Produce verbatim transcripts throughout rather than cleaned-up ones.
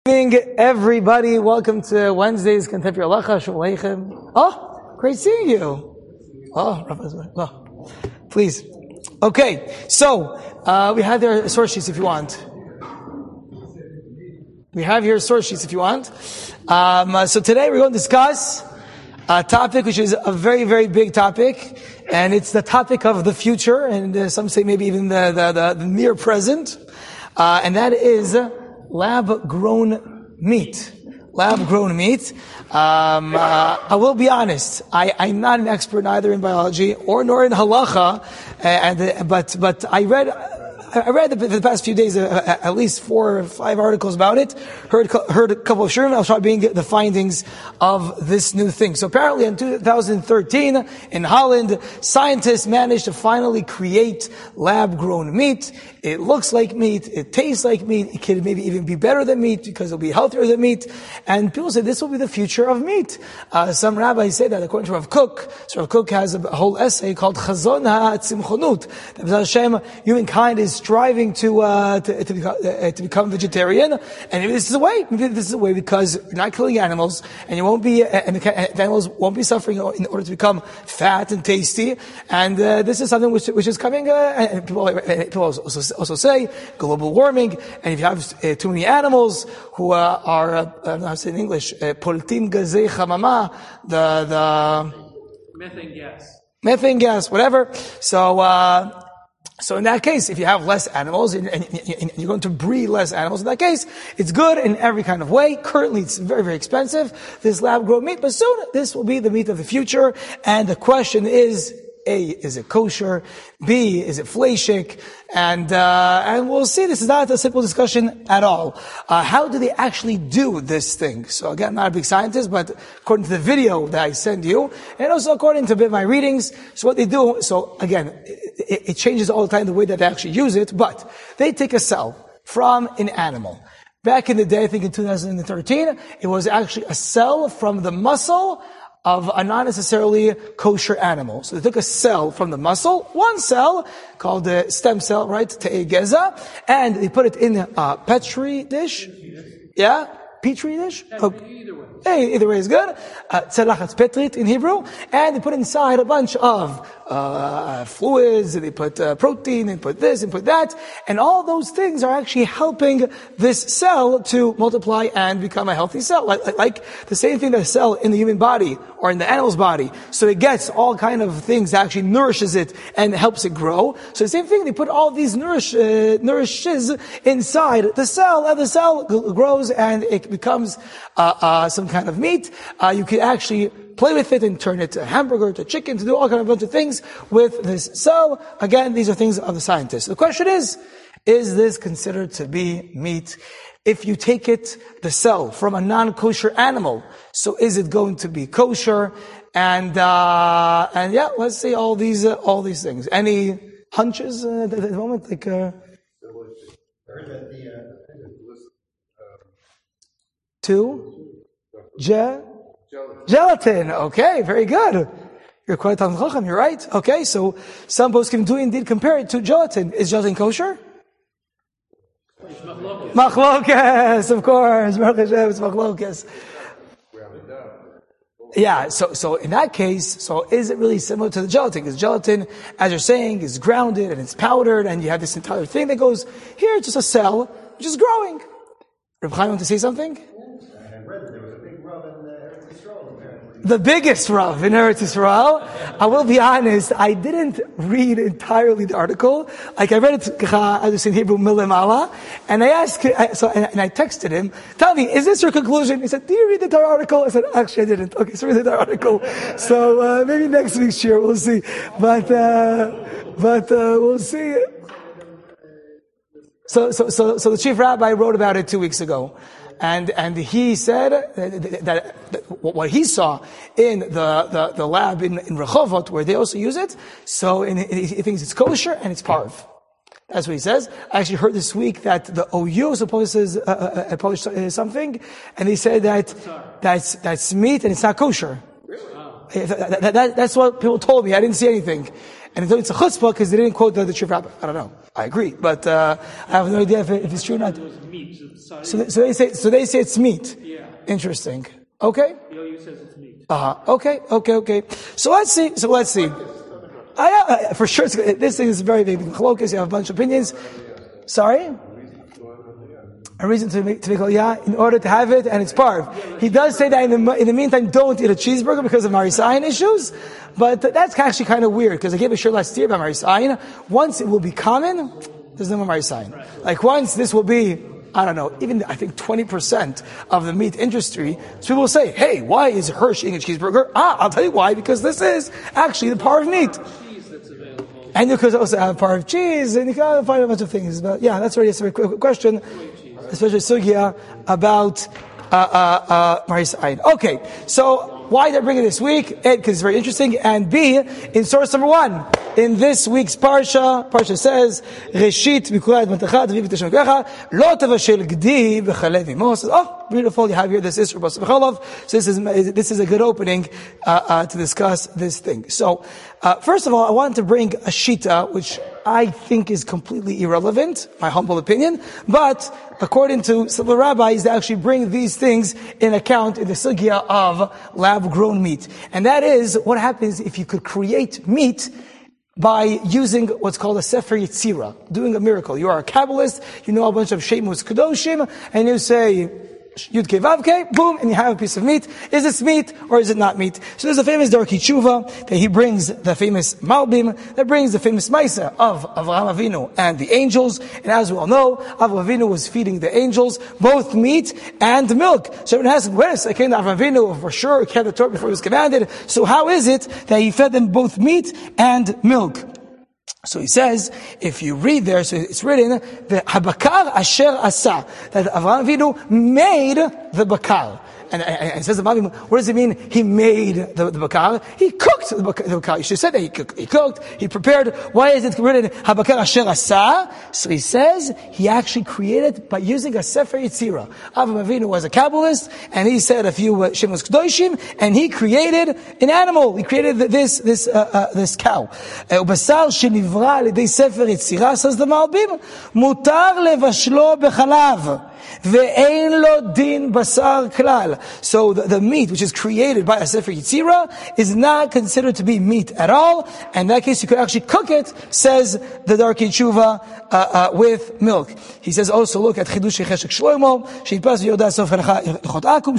Good evening, everybody. Welcome to Wednesday's Contemporary Halacha. Shalom Aleichem. Oh, great seeing you. Oh, oh, please. Okay, so uh, we have there source sheets if you want. We have here source sheets if you want. Um, uh, so today we're going to discuss a topic which is a very, very big topic, and it's the topic of the future, and uh, some say maybe even the the, the, the near present, uh, and that is lab-grown meat. Lab-grown meat. Um, uh, I will be honest. I, I'm not an expert either in biology or nor in halacha, and, and but but I read. I read the, the past few days uh, at least four or five articles about it. Heard heard a couple of shurim. I'll try being the findings of this new thing. So apparently, in two thousand thirteen in Holland, scientists managed to finally create lab-grown meat. It looks like meat. It tastes like meat. It can maybe even be better than meat because it'll be healthier than meat. And people say this will be the future of meat. Uh, some rabbis say that according to Rav Kook. So Rav Kook has a whole essay called Chazon HaTzimchonut. That Hashem, humankind is striving to, uh, to, to, become, uh, to become vegetarian, and maybe this is the way. Maybe this is the way because you're not killing animals, and you won't be, uh, and the animals won't be suffering in order to become fat and tasty. And uh, this is something which, which is coming. Uh, and people, uh, people also, also say global warming, and if you have uh, too many animals who uh, are, uh, I don't know how to say in English, poltim gazei chamama, the the methane gas, methane gas, whatever. So. Uh, So in that case, if you have less animals and, and, and you're going to breed less animals, in that case, it's good in every kind of way. Currently, it's very, very expensive, this lab-grown meat, but soon this will be the meat of the future. And the question is, A, is it kosher? B, is it fleishik? And, uh, and we'll see. This is not a simple discussion at all. Uh, how do they actually do this thing? So again, I'm not a big scientist, but according to the video that I send you, and also according to a bit of my readings, so what they do, so again, it, it changes all the time the way that they actually use it, but they take a cell from an animal. Back in the day, I think in two thousand thirteen, it was actually a cell from the muscle of a not necessarily kosher animal. So they took a cell from the muscle, one cell, called the stem cell, right, Te'e Geza, and they put it in a petri dish. Yeah? Petri dish? Oh. either way. Hey, either way is good. Tzarachat petrit in Hebrew. And they put inside a bunch of uh fluids, and they put uh, protein, and put this, and put that. And all those things are actually helping this cell to multiply and become a healthy cell. Like, like, like the same thing that a cell in the human body or in the animal's body. So it gets all kind of things that actually nourishes it and helps it grow. So the same thing, they put all these nourish, uh, nourishes inside the cell, and the cell g- grows and it becomes uh, uh some kind of meat. Uh, you can actually play with it and turn it to hamburger, to chicken, to do all kind of bunch of things with this cell. Again, these are things of the scientists. The question is, is this considered to be meat? If you take it, the cell, from a non-kosher animal, so is it going to be kosher? And, uh, and yeah, let's see all these, uh, all these things. Any hunches uh, at the moment? Like, uh, two? Je? Gelatin. Okay, very good. You're quite Talmid Chacham, you're right. Okay, so some poskim do indeed compare it to gelatin. Is gelatin kosher? Machlokes, of course. Baruch Hashem, it's machlokes. Yeah, so, so in that case, so is it really similar to the gelatin? Because gelatin, as you're saying, is grounded and it's powdered, and you have this entire thing that goes, here it's just a cell, which is growing. Reb Chaim, want to say something? The biggest Rav in Eretz Yisrael. I will be honest, I didn't read entirely the article. Like I read it, as in Hebrew, milimala, and I asked, so, and I texted him, tell me, is this your conclusion? He said, do you read the entire article? I said, actually I didn't. Okay, so read the entire article. So, uh, maybe next week's year, we'll see. But, uh, but, uh, we'll see. So, so, so, so the chief rabbi wrote about it two weeks ago. And, and he said that, that, that what he saw in the, the, the lab in, in Rehovot, where they also use it, so in, he thinks it's kosher and it's parv. That's what he says. I actually heard this week that the O U supposes, uh, uh, published something, and he said that, that's, that's meat and it's not kosher. Really? Wow. That, that, that, that's what people told me. I didn't see anything. And they told it's a chutzpah because they didn't quote the, the chief rabbi. I don't know. I agree, but uh, I have no idea if, it, if it's true or not. So, they, so they say, so they say it's meat. Yeah. Interesting. Okay. The O U says it's meat. Uh huh. Okay. Okay. Okay. So let's see. So let's see. I, uh, for sure, it's, this thing is very big. Chalokes, you have a bunch of opinions. Sorry. A reason to make to make aliyah in order to have it, and it's parv. He does say that in the in the meantime, don't eat a cheeseburger because of marisayin issues, but that's actually kind of weird because I gave a shirt last year about marisayin. Once it will be common, there's no more marisayin. Like once this will be, I don't know, even I think twenty percent of the meat industry, so people will say, "Hey, why is Hirsch eating a cheeseburger?" Ah, I'll tell you why, because this is actually the parv meat. And you could also have parv cheese, and you can find a bunch of things. But yeah, that's already a very quick question. Especially sugya about uh, uh, uh, Maris Ayin. Okay, so why did I bring it this week? A, because it's very interesting, and B, in source number one, in this week's parsha, parsha says, "Reshit mikulad matachat v'ivit teshmekecha lo tavashel gdi b'chalev imo." Says, oh, beautiful! You have here this Isra b'as b'chalav. So this is this is a good opening uh, uh, to discuss this thing. So, uh, first of all, I wanted to bring a shita, which I think is completely irrelevant, my humble opinion, but according to several rabbis, they actually bring these things in account in the sugya of lab-grown meat. And that is what happens if you could create meat by using what's called a Sefer Yetzirah, doing a miracle. You are a Kabbalist, you know a bunch of Shemus Kedoshim, and you say, Yud Kei Vav Kei, boom, and you have a piece of meat. Is this meat or is it not meat? So there's a famous Darkei Tshuva that he brings the famous Malbim, that brings the famous Maisa of Avraham Avinu and the angels. And as we all know, Avraham Avinu was feeding the angels both meat and milk. So everyone asks, where is Avraham Avinu? For sure, he kept the Torah before he was commanded. So how is it that he fed them both meat and milk? So he says, if you read there, so it's written, the Habakar Asher Asa, that Avraham Avinu made the bakar. And, and, and it says, what does it mean? He made the, the bakar. He cooked the bakar, the bakar. You should have said that he cooked. He cooked. He prepared. Why is it written Habakar Asher Asa? So he says he actually created by using a Sefer Yetzirah. Avraham Avinu was a Kabbalist, and he said a few uh, Shemos Kedoshim, and he created an animal. He created this this uh, uh, this cow. Ubasar shenivra l'idei Sefer Yetzirah, says the Malbim, mutar levashlo bechalav. Ve'ein lo din basar klal. So the, the meat which is created by a Sefer Yetzirah is not considered to be meat at all. And in that case, you could actually cook it, says the Darkei Tshuva, uh, uh, with milk. He says also, look at Chidush Cheshek Shlomo, Sheitpas v'yodah sof l'chot akum,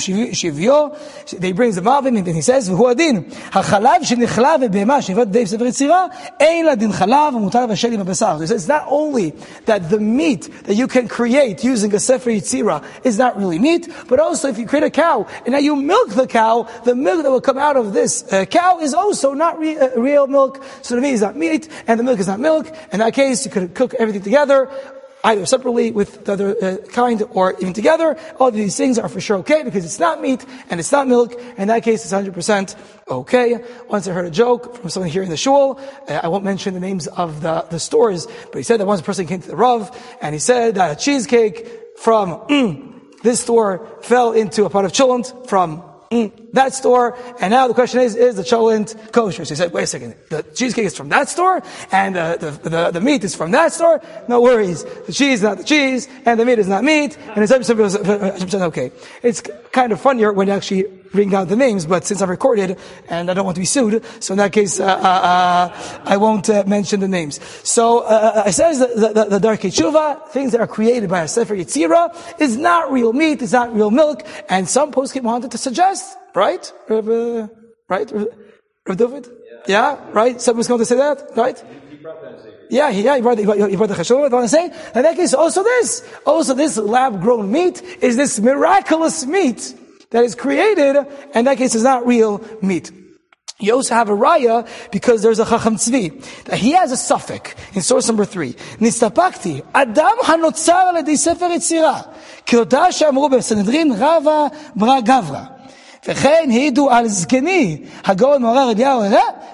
shivyo. They brings the Malbim, and then he says, v'hu adin, ha'chalav shenichla ve'behema shenivat dei Sefer Yetzirah, ein la din chalav v'mutar v'shel im ha'basar. So he says, it's not only that the meat that you can create using a Sefer Yetzirah is not really meat, but also if you create a cow and now you milk the cow, the milk that will come out of this uh, cow is also not re- uh, real milk. So the meat is not meat and the milk is not milk. In that case, you could cook everything together, either separately with the other uh, kind or even together. All of these things are for sure okay because it's not meat and it's not milk. In that case, it's one hundred percent okay. Once I heard a joke from someone here in the shul, uh, I won't mention the names of the, the stores, but he said that once a person came to the Rav and he said that a cheesecake from mm, this store fell into a pot of cholent from mm, that store, and now the question is, is the cholent kosher? So he said, wait a second, the cheesecake is from that store, and uh, the, the the meat is from that store? No worries. The cheese is not the cheese, and the meat is not meat, and it's one hundred percent okay. It's kind of funnier when you actually bring down the names, but since I've recorded, and I don't want to be sued, so in that case, uh, uh, uh, I won't uh, mention the names. So, uh, it says that the, the, the Darkei Tshuva, things that are created by a Sefer Yetzirah, is not real meat, it's not real milk, and some poskim wanted to suggest, right? Uh, right? Rav David? Yeah. yeah, right? Someone's going to say that, right? He brought that Sefer. Yeah, he, yeah, he brought, he brought, he brought the chashuvah, what I want to say? In that case, also this, also this lab-grown meat is this miraculous meat that is created, and in that case is not real meat. You also have a raya because there's a Chacham Tzvi that he has a suffix in source number three. Nistapakti Adam hanotzar l'dei Sefer Yetzirah ki'odah she'amru b'Sanhedrin Rava bra Gavra וכן העידו על זקני הגאון מוהר"ר אליהו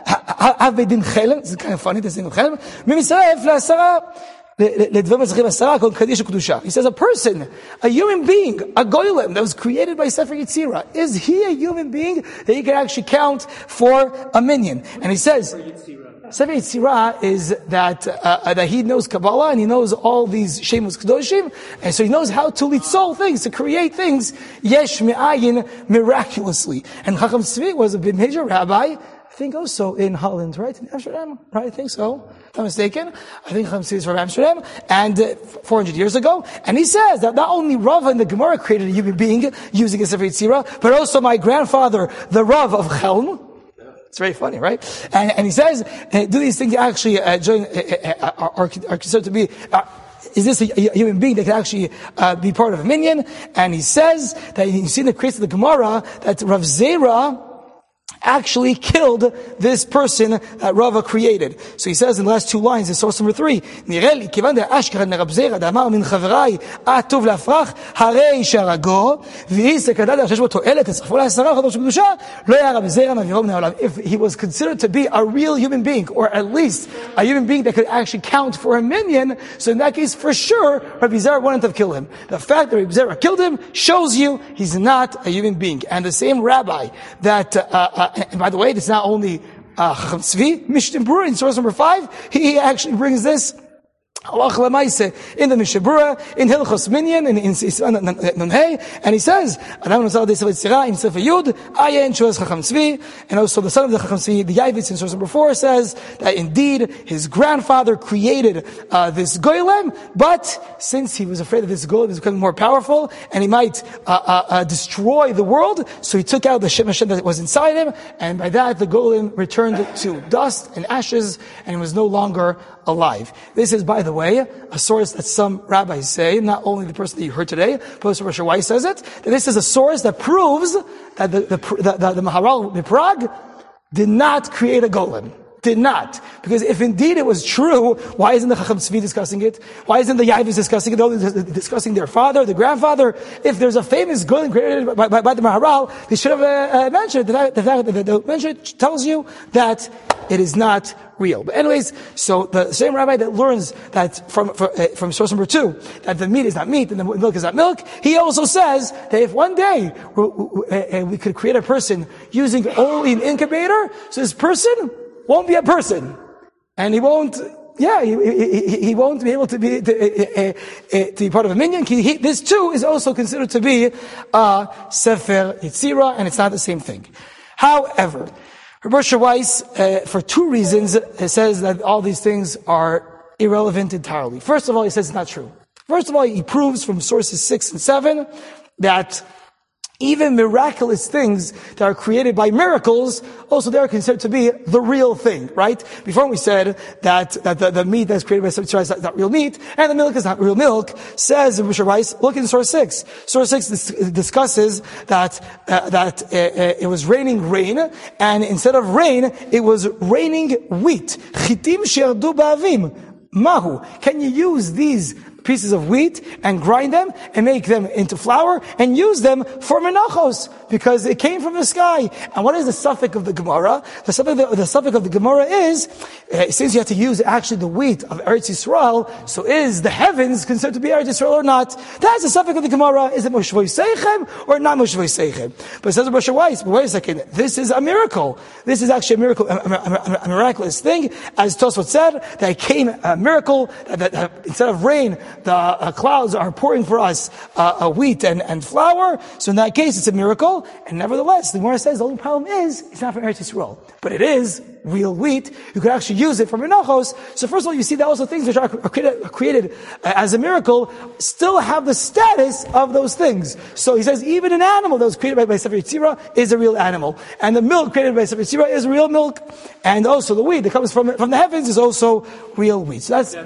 אב בית דין חלם, זה kind of funny, this thing of חלם, ממצטרף לעשרה לדברים מצליחים עשרה, קוראים קדיש וקדושה. He says a person, a human being, a goylem that was created by Sefer Yetzirah, is he a human being that he can actually count for a minyan? And he says, Sefer Yetzirah is that uh, that he knows Kabbalah and he knows all these Shemus Kedoshim, and so he knows how to litzol things, to create things, yesh me'ayin, miraculously. And Chacham Tzvi was a big major rabbi, I think also in Holland, right? In Amsterdam, right? I think so. If I'm mistaken. I think Chacham Tzvi is from Amsterdam, and uh, four hundred years ago. And he says that not only Rav in the Gemara created a human being using a Sefer Yetzirah, but also my grandfather, the Rav of Chelm. It's very funny, right? And, and he says, uh, do these things actually uh, join, uh, uh, are, are considered to be, uh, is this a, a human being that can actually uh, be part of a minyan? And he says that you see in the case of the Gemara that Rav Zera actually killed this person that Rava created. So he says in the last two lines in source number three, נראה לי, כיוון דאשכרה נרב זרע דאמר מן חבריי, טוב להפרח, הרי שהרגו, והיא סכנה שיש בו תועלת, תצטרפו לעשרה חודש בקדושה, לא היה רב זרע מעבירו מן העולם. If he was considered to be a real human being, or at least a human being that could actually count for a minyan, so in that case, for sure, Rabbi Zera wouldn't have killed him. The fact that Rabbi Zera killed him shows you he's not a human being. And the same rabbi that, uh, uh, and by the way, it's not only uh, Chacham Tzvi, Mishnah Berurah in source number five, he actually brings this Halach Lamaise in the Mishnah Berurah, in Hilchos Minyan, in Nunhei, and he says, Adam Nusal de Sefer Yetzirah in Sefer Yud, Ayin Shuas Chacham Tzvi, and also the son of the Chacham Tzvi, the Yavitz in source number four says that indeed his grandfather created uh, this Golem, but since he was afraid that this Golem is becoming more powerful and he might uh, uh, uh, destroy the world, so he took out the Shem Hashem that was inside him, and by that the Golem returned to dust and ashes, and he was no longer alive. This is, by the way, a source that some rabbis say, not only the person that you heard today, but also Rosh Weiss says it, that this is a source that proves that the, the, the, the, the Maharal in Prague did not create a golem. Did not. Because if indeed it was true, why isn't the Chacham Tzvi discussing it? Why isn't the Yavitz discussing it? They're only discussing their father, the grandfather. If there's a famous golem created by, by, by the Maharal, they should have uh, uh, mentioned it. The fact that the mention tells you that it is not real. But anyways, so the same rabbi that learns that from from, uh, from source number two, that the meat is not meat and the milk is not milk, he also says that if one day we, we, uh, we could create a person using only an incubator, so this person won't be a person, and he won't. Yeah, he, he, he won't be able to be to, uh, uh, to be part of a minyan. He, he, this too is also considered to be a Sefer Yetzirah, and it's not the same thing. However, Rosh Weiss, uh, for two reasons, uh, says that all these things are irrelevant entirely. First of all, he says it's not true. First of all, he proves from sources six and seven that even miraculous things that are created by miracles, also they are considered to be the real thing, right? Before we said that, that the, the meat that's created by Sefer Yetzirah is not, not real meat, and the milk is not real milk, says Rosh Weiss, look in source six. Source six dis- discusses that, uh, that uh, uh, it was raining rain, and instead of rain, it was raining wheat. Chitim she'ardu ba'avim. Mahu. Can you use these pieces of wheat and grind them and make them into flour and use them for menachos because it came from the sky? And what is the suffix of the Gemara? The suffix, the, the suffix of the Gemara is, uh, since you have to use actually the wheat of Eretz Yisrael, so is the heavens considered to be Eretz Yisrael or not? That's the suffix of the Gemara. Is it Moshe Seichem or not Moshe Seichem? But it says Rosh Weiss, but wait a second, this is a miracle. This is actually a miracle, a, a, a, a miraculous thing. As Tosfot said, that it came a miracle, that, that, that instead of rain, the uh, clouds are pouring for us uh, uh, wheat and, and flour. So in that case, it's a miracle. And nevertheless, the Gemara says the only problem is it's not from Eretz Yisrael, but it is real wheat. You could actually use it for menachos. So first of all, you see that also things which are created, are created uh, as a miracle still have the status of those things. So he says even an animal that was created by, by Sefer Yetzirah is a real animal, and the milk created by Sefer Yetzirah is real milk, and also the wheat that comes from from the heavens is also real wheat. So that's.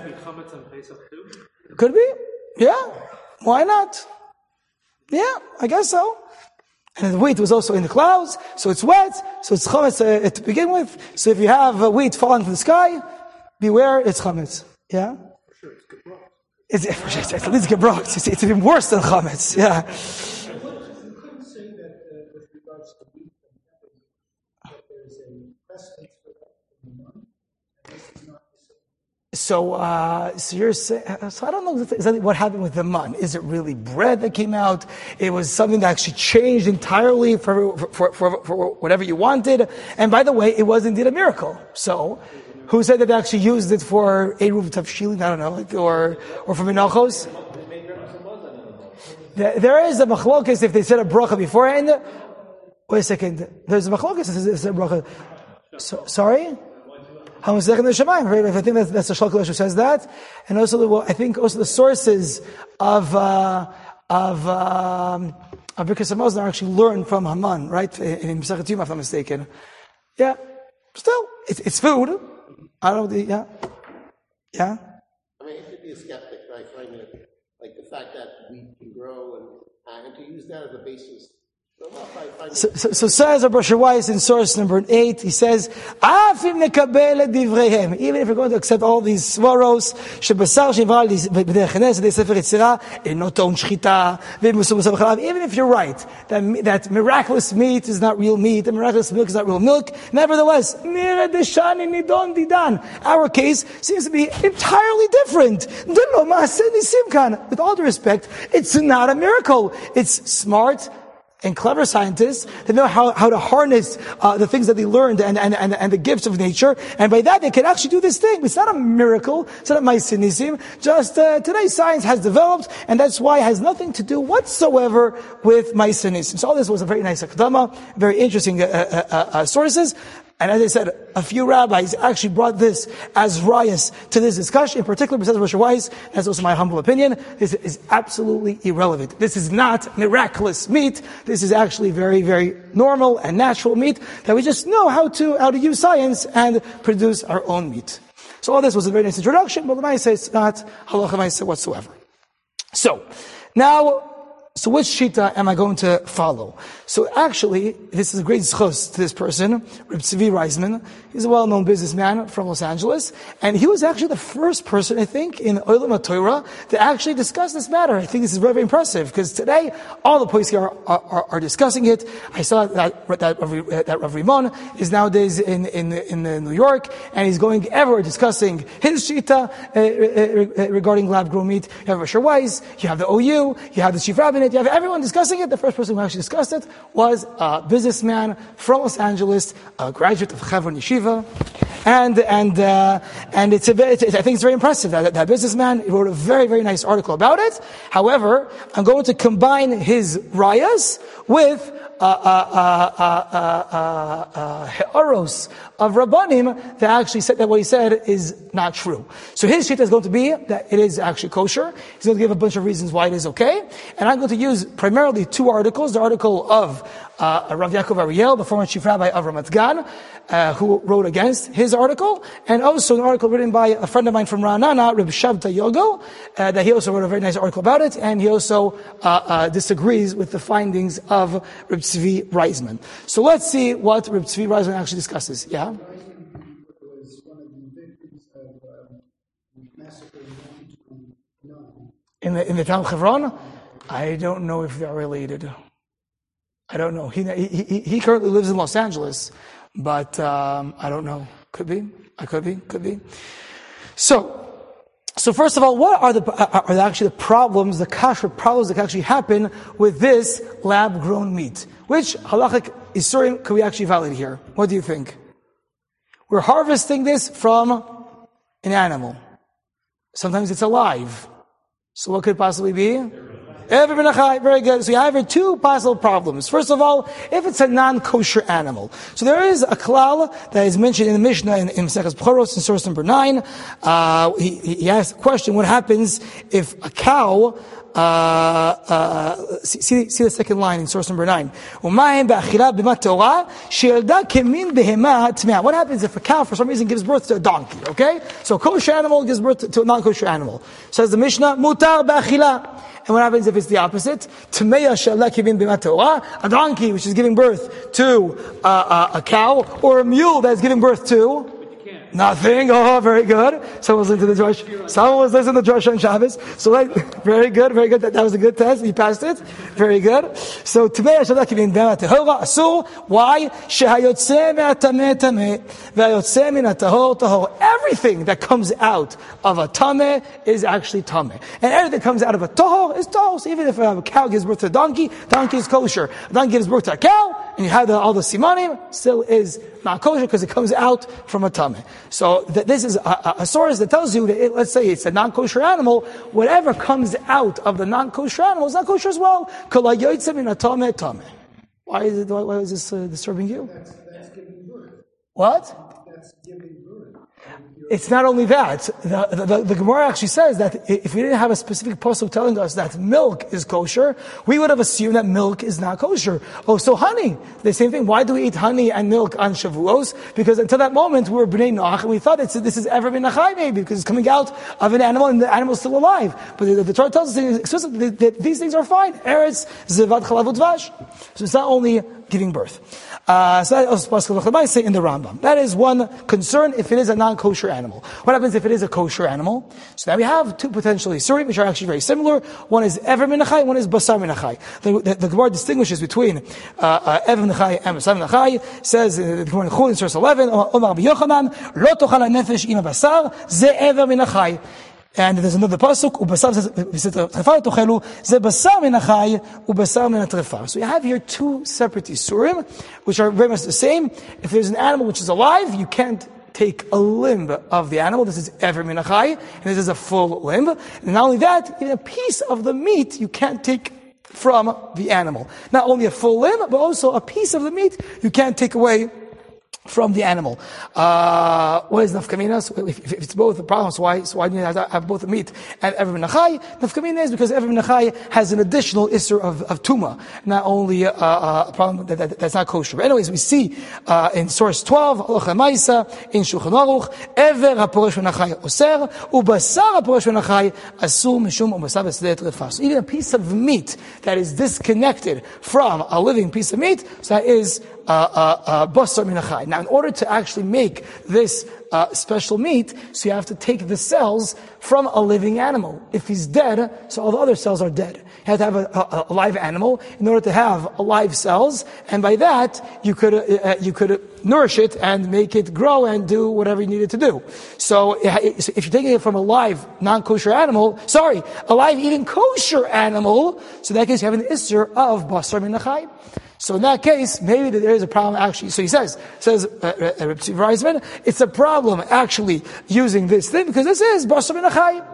Could be. Yeah. Why not? Yeah, I guess so. And the wheat was also in the clouds, so it's wet, so it's chametz uh, to begin with. So if you have uh, wheat falling from the sky, beware, it's chametz. Yeah? For sure, it's gebrot. It's, it's, it's at least gebrot. It's, it's even worse than chametz. Yeah. You couldn't say that uh, with regards to wheat and heaven, that there is a precedent for that in the mind, and this is not the same. So, uh, so you're saying, so I don't know exactly what happened with the man. Is it really bread that came out? It was something that actually changed entirely for, for, for, for whatever you wanted. And by the way, it was indeed a miracle. So, Who said that they actually used it for Eruv Tavshilin? I don't know, like, or or for Menachos? There, there is a machlokes if they said a bracha beforehand. Wait a second. There's a machlokes if they said a bracha. So, sorry? How much second the Shemaim? Right? I think that's, that's the Shalkalash who says that. And also, the, well, I think also the sources of uh, of um, of Birkas Hamazon are actually learned from Haman, right? In Masechet Yuma, if I'm not mistaken. Yeah. Still, it's, it's food. I don't know. Yeah. Yeah. I mean, it could be a skeptic, right? I mean, like the fact that we can grow and, uh, and to use that as a basis. So, so, so says Rabbi Weiss in source number eight, he says, even if you're going to accept all these svaros, even if you're right, that, that miraculous meat is not real meat, and miraculous milk is not real milk, nevertheless, our case seems to be entirely different. With all due respect, it's not a miracle. It's smart and clever scientists that know how, how to harness uh, the things that they learned and, and, and, and the gifts of nature. And by that, they can actually do this thing. It's not a miracle. It's not a ma'aseh nisim. Just uh, today, science has developed, and that's why it has nothing to do whatsoever with ma'aseh nisim. So all this was a very nice akdama, very interesting uh, uh, uh, sources. And as I said, a few rabbis actually brought this as rayas to this discussion. In particular, besides Rosh Weiss, that's also my humble opinion, this is absolutely irrelevant. This is not miraculous meat. This is actually very, very normal and natural meat that we just know how to, how to use science and produce our own meat. So all this was a very nice introduction, but the Ma'aseh it's not halacha Ma'aseh whatsoever. So, now, so which shita am I going to follow? So actually, this is a great zchus to this person, Reb Tzvi Reisman. He's a well-known businessman from Los Angeles, and he was actually the first person, I think, in Olam HaTorah to actually discuss this matter. I think this is very, very impressive, because today, all the poskim are, are, are discussing it. I saw that, that, that Rav Rimon is nowadays in, in, in New York, and he's going everywhere discussing his shita uh, regarding lab-grown meat. You have Rosh Weiss, you have the O U, you have the Chief Rabbi, you have everyone discussing it. The first person who actually discussed it was a businessman from Los Angeles, a graduate of Chevron Yeshiva, and and uh, and it's a very, it's, I think it's very impressive that that businessman wrote a very very nice article about it. However, I'm going to combine his rayas with uh, uh, uh, uh, uh, uh, he'aros of Rabbanim that actually said that what he said is not true. So his shita is going to be that it is actually kosher. He's going to give a bunch of reasons why it is okay. And I'm going to use primarily two articles. The article of uh, Rav Yaakov Ariel, the former chief rabbi of Ramat Gan, uh, who wrote against his article, and also an article written by a friend of mine from Ra'anana, Reb Shabta Yogo, uh, that he also wrote a very nice article about it, and he also uh, uh, disagrees with the findings of Reb Tzvi Reisman. So let's see what Reb Tzvi Reisman actually discusses. Yeah? Was one of the victims of um, massacre in nineteen twenty-nine. In the in the town of Hebron, I don't know if they're related. I don't know. He he he currently lives in Los Angeles, but um, I don't know. Could be. I could be. Could be. So. So first of all, what are the are actually the problems, the kashrut problems that can actually happen with this lab-grown meat? Which halachic isurim can we actually validate here? What do you think? We're harvesting this from an animal. Sometimes it's alive. So what could it possibly be? Very good. So you have here two possible problems. First of all, if it's a non-kosher animal. So there is a klal that is mentioned in the Mishnah in, in Maseches Bechoros in source number nine. Uh, he, he asked the question, what happens if a cow Uh, uh, see, see the second line in source number nine. What happens if a cow for some reason gives birth to a donkey? Okay? So a kosher animal gives birth to, to a non-kosher animal. Says the Mishnah, mutar ba'achila. And what happens if it's the opposite? A donkey which is giving birth to uh, uh, a cow, or a mule that's giving birth to nothing. Oh, very good. Someone was listening to the Drush. Someone was listening to the Drush on Shabbos. So, like, very good, very good. That, that was a good test. You passed it. Very good. So, Tamei Hashalak Yivin Bema Tehora Asur. Why? Shehayotze me'atameh tameh ve'ayotze min atahor tahor. Everything that comes out of a tameh is actually tameh, and everything that comes out of a tahor is tahor. So, even if a cow gives birth to a donkey, donkey is kosher. A donkey gives birth to a cow, and you have the, all the simanim, still is not kosher because it comes out from a tameh. So th- this is a, a, a source that tells you that, it, let's say it's a non-kosher animal, whatever comes out of the non-kosher animal is not kosher as well. Kol hayotzeh min hatameh tameh. Why is it? Why, why is this uh, disturbing you? That's, that's giving birth. What? That's giving birth. It's not only that. The, the, the, the Gemara actually says that if we didn't have a specific pasuk telling us that milk is kosher, we would have assumed that milk is not kosher. Oh, so honey, the same thing. Why do we eat honey and milk on Shavuos? Because until that moment we were b'nei Noach and we thought it's, this is ever min achai maybe because it's coming out of an animal and the animal's still alive. But the, the Torah tells us explicitly that these things are fine. Eretz zevad chalav udvash. So it's not only giving birth. Uh, so that is possible in the Rambam. That is one concern if it is a non-kosher animal. What happens if it is a kosher animal? So now we have two potential isurim which are actually very similar. One is ever min achai, one is basar min achai. The, the, the Gemara distinguishes between uh, uh, ever min achai and basar min achai. Says uh, the Gemara in Chul in source eleven, Omar Rabbi Yochanan, lo tochal nefesh im basar, ze ever min achai. And there's another pasuk, ubasar trefa tochelu, ze basar min achai, ubasar min trefa. So you have here two separate isurim, which are very much the same. If there's an animal which is alive, you can't take a limb of the animal. This is ever min achai, and this is a full limb. And not only that, even a piece of the meat you can't take from the animal. Not only a full limb, but also a piece of the meat you can't take away from the animal. Uh, what is nafkamina? So if, if it's both the problem, so why, so why do you have, have both the meat and ever min achai? Nafkamina is because ever min achai has an additional isser of, of tuma, not only uh, uh, a problem that, that, that's not kosher. But anyways, we see uh, in source twelve, Halacha Maisa, in Shulchan Aruch, ever haporesh min achai oser, ubasar haporesh min achai asur mishum ubasar b'sedei trefa. So even a piece of meat that is disconnected from a living piece of meat, so that is uh, uh, basar min achai. Now, in order to actually make this uh, special meat, so you have to take the cells from a living animal. If he's dead, so all the other cells are dead. You have to have a, a, a live animal in order to have alive cells, and by that you could uh, you could nourish it and make it grow and do whatever you needed to do. So, if you're taking it from a live non-kosher animal, sorry, a live eating kosher animal, so in that case you have an isser of basar min achai. So in that case, maybe there is a problem actually. So he says, says uh, uh, Reisman, it's a problem actually using this thing because this is basar min achai.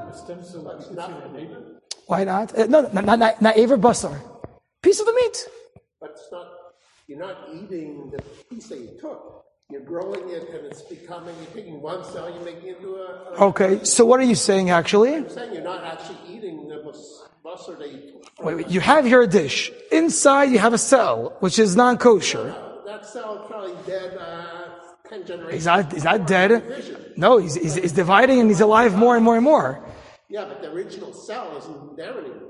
Why not? Uh, no, not not not, not aver basar, piece of the meat. But it's not. You're not eating the piece that you took. You're growing it, and it's becoming. You're taking one cell, you're making it into a. a okay. So what are you saying actually? I'm saying you're not actually eating the basar that you took. Wait, wait, you have here a dish. Inside you have a cell, which is non-kosher. That cell is probably dead uh, ten generations. He's not, he's not dead. No, he's, he's, he's dividing and he's alive more and more and more. Yeah, but the original cell isn't there anymore.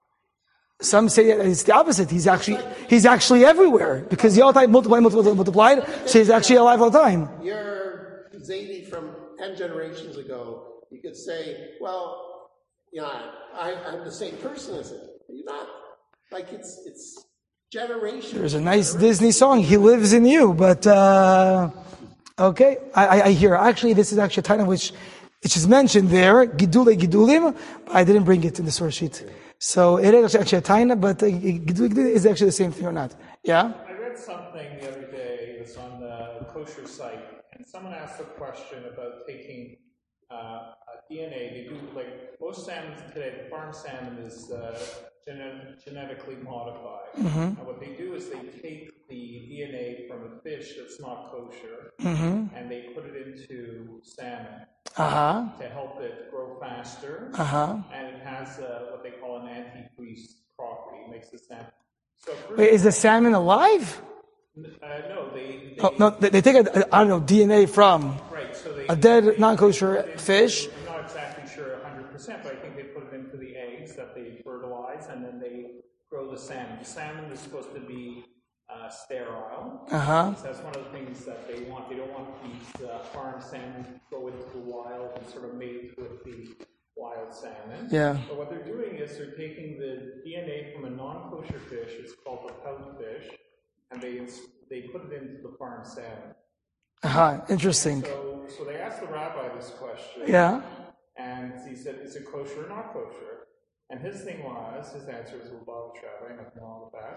Some say that it's the opposite. He's actually, he's actually everywhere. Because he all the time multiplied, multiplied, multiplied, so he's actually alive all the time. You're Zaidi from ten generations ago. You could say, well, you know, I, I'm the same person as it. You're not. Like it's it's generations. There's a nice Disney song, He Lives in You, but uh okay, I, I, I hear. Actually, this is actually a time which which is mentioned there, Gidule Gidulim, but I didn't bring it in the source sheet. So it is actually a taina, but uh, Gidule Gidulim is actually the same thing or not? Yeah? I read something the other day, it was on the kosher site, and someone asked a question about taking uh, D N A. They do, like, most salmon today, the farm salmon is uh, gene- genetically modified. Mm-hmm. And what they do is they take the D N A from a fish that's not kosher, Mm-hmm. and they put it into salmon Uh-huh. to help it grow faster. Uh-huh. And it has uh, what they call an antifreeze property. It makes the salmon. So Wait, is the salmon alive? Uh, no, they, they Oh, no, they, they take a, I don't know, D N A from right. So they a dead they- non-kosher they- fish. I'm not exactly sure one hundred percent, but I think they put it into the eggs that they fertilize, and then they grow the salmon. The salmon is supposed to be uh, sterile. Uh-huh. So that's one of the things that they want. They don't want these uh, farm salmon to go into the wild and sort of mate with the wild salmon. Yeah. But what they're doing is they're taking the D N A from a non-kosher fish. It's called a pout fish, and they they put it into the farm salmon. Uh-huh. Interesting. So, so they asked the rabbi this question. Yeah. And he said, is it kosher or not kosher? And his thing was, his answer is, well, Rabbi, nothing wrong with that.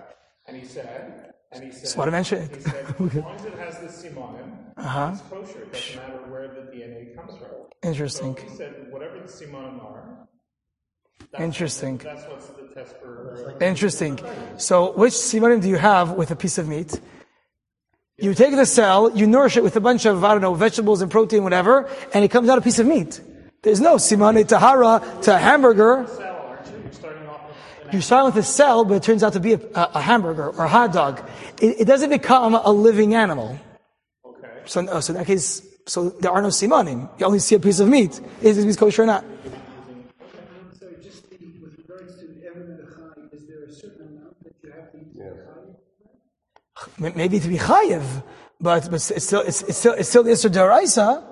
And he said, and he said, That's what I mentioned. He said, as long as it has the simanim, Uh-huh. it's kosher. It doesn't matter where the D N A comes from. Interesting. So he said, whatever the simanim are, that's, Interesting. that's what's the test for. Interesting. So, which simanim do you have with a piece of meat? You take the cell, you nourish it with a bunch of, I don't know, vegetables and protein, whatever, and it comes out a piece of meat. There's no simane tahara to a hamburger. You're starting with a cell, but it turns out to be a, a, a hamburger or a hot dog. It, it doesn't become a living animal. Okay. So, oh, so in that case, so there are no simanim. You only see a piece of meat. Is this meat kosher or not? So just the, with regards to Evan Chai, is there a certain amount that you have to eat to be chayiv? Maybe to be chayiv, but but it's still it's, it's still it's still the Isser Daraisa.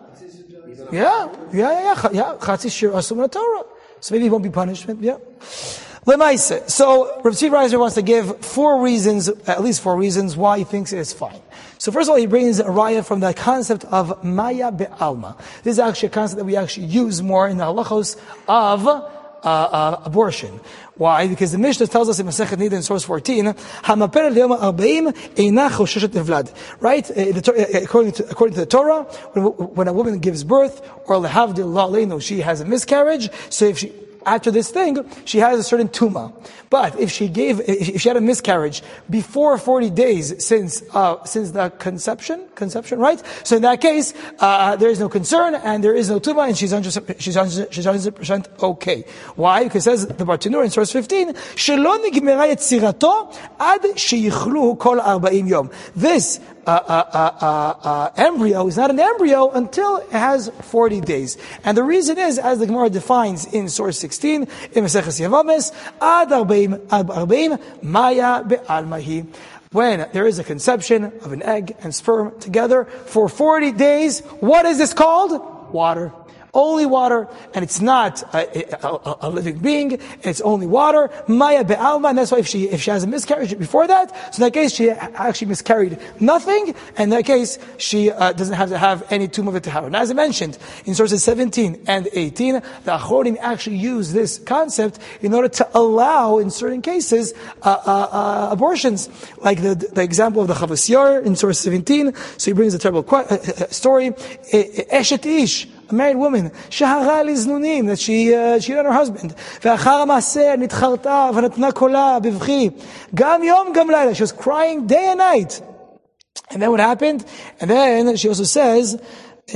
Yeah, yeah, yeah, yeah. Chatzi shir asum Torah. So maybe it won't be punishment. Yeah. Lemaise. So Rav Tzvi Reiser wants to give four reasons, at least four reasons, why he thinks it is fine. So first of all, he brings a raya from the concept of maya be'alma. This is actually a concept that we actually use more in the halachos of uh, uh, abortion. Why? Because the Mishnah tells us in Masechet Nida in source fourteen, "Hamaperet le'yom arba'im eina chosheshet nevlad." Right? According to according to the Torah, when, when a woman gives birth, or lehavdil la'aleinu, she has a miscarriage. So if she after this thing, she has a certain tuma. But if she gave, if she had a miscarriage before forty days since, uh, since the conception, conception, right? So in that case, uh, there is no concern and there is no tuma and she's one hundred percent, she's one hundred percent okay. Why? Because it says the Bartenura in source fifteen, "Shelo nigmera yetzirato ad sheyichlu kol arba'im yom." This Uh, uh, uh, uh, embryo is not an embryo until it has forty days. And the reason is, as the Gemara defines in source sixteen, in Maseches Yavamis, ad arba'im, ad arba'im, maya be'almahi. When there is a conception of an egg and sperm together for forty days, what is this called? Water. Only water, and it's not a, a, a living being, it's only water. Maya be'alma, and that's why if she, if she has a miscarriage before that, so in that case she actually miscarried nothing, and in that case she uh, doesn't have to have any tumah v'tahara. Now as I mentioned, in sources seventeen and eighteen, the Achorim actually use this concept in order to allow, in certain cases, uh, uh, uh, abortions. Like the, the example of the Chavos Yair in source seventeen, so he brings a terrible qu- uh, uh, story, Eshet Ish, a married woman, shahara liznunim, that she uh, cheated on her husband. Ve'achar ha'maseh nitcharta v'natna kola bivchi. Gam yom gam laila. She was crying day and night. And then what happened? And then she also says, uh,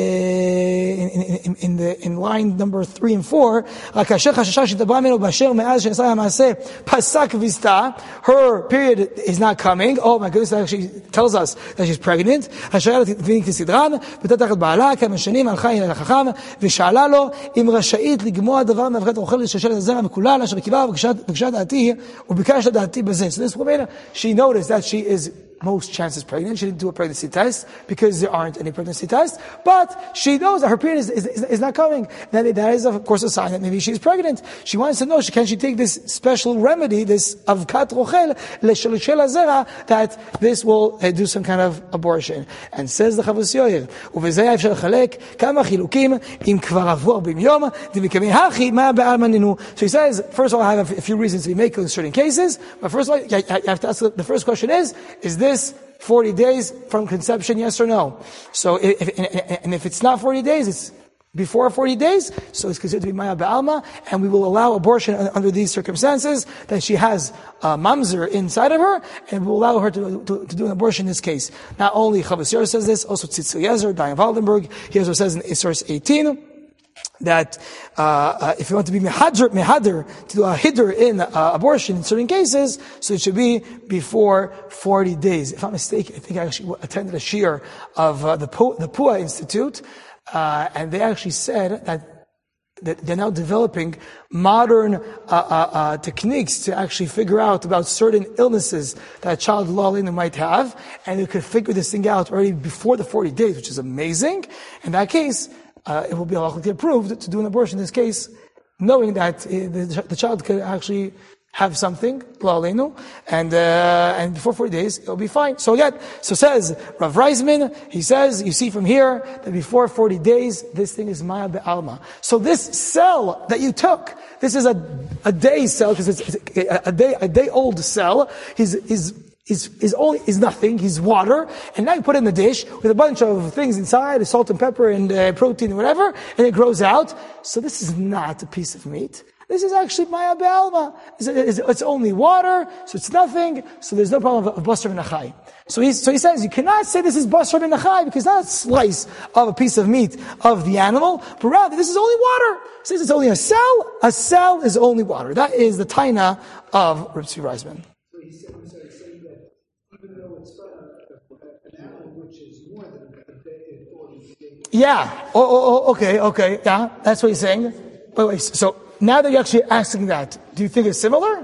in, in, in, the, in line number three and four, her period is not coming. Oh my goodness, that actually tells us that she's pregnant. So this woman, she noticed that she is most chances pregnant. She didn't do a pregnancy test because there aren't any pregnancy tests, but she knows that her period is, is, is not coming. Then that is of course a sign that maybe she's pregnant. She wants to know, can she take this special remedy, this avkat rochel l'shalishel hazera, that this will uh, do some kind of abortion. And says the Chavos Yair, uvezeh efshar chalek kama chilukim im kvar avu arba'im yom d'mikamei hachi ma be'alma ninu. So he says, first of all, I have a few reasons to be making in certain cases, but first of all, you have to ask, the first question is, is this This forty days from conception, yes or no? So, if, and if it's not forty days, it's before forty days, so it's considered to be maya be'alma, and we will allow abortion under these circumstances, that she has a mamzer inside of her, and we'll allow her to, to, to do an abortion in this case. Not only Chavos Yair says this, also Tzitz Eliezer, Dayan Waldenberg, he also says in source eighteen, that uh, uh, if you want to be mehadr, mehadr, to do a hidr in uh, abortion in certain cases, so it should be before forty days. If I'm mistaken, I think I actually attended a shiur of uh, the Pu- the Pua Institute, uh, and they actually said that that they're now developing modern uh, uh, uh, techniques to actually figure out about certain illnesses that a child lalina might have, and they could figure this thing out already before the forty days, which is amazing. In that case, Uh, it will be halachically approved to do an abortion in this case, knowing that uh, the, the child could actually have something, and uh, and before forty days, it'll be fine. So again, so says Rav Reisman, he says, you see from here, that before forty days, this thing is Maya Be'alma. So this cell that you took, this is a a day cell, because it's a day a day old cell, is is is is only is nothing, is water, and now you put it in the dish with a bunch of things inside, salt and pepper and uh, protein and whatever, and it grows out. So this is not a piece of meat. This is actually Maya Be'alma. It's, it's only water, so it's nothing, so there's no problem of Basar ben Achai. So he, so he says, you cannot say this is Basar ben Achai, because it's not a slice of a piece of meat of the animal, but rather this is only water. He says it's only a cell, a cell is only water. That is the taina of Reb Tzvi Reisman. So he said, so he's saying that even though it's uh, an animal which is more than a day, forty days. Yeah, oh, oh, oh, okay, okay, yeah, that's what he's saying. Wait, wait, so, now that you're actually asking that, do you think it's similar?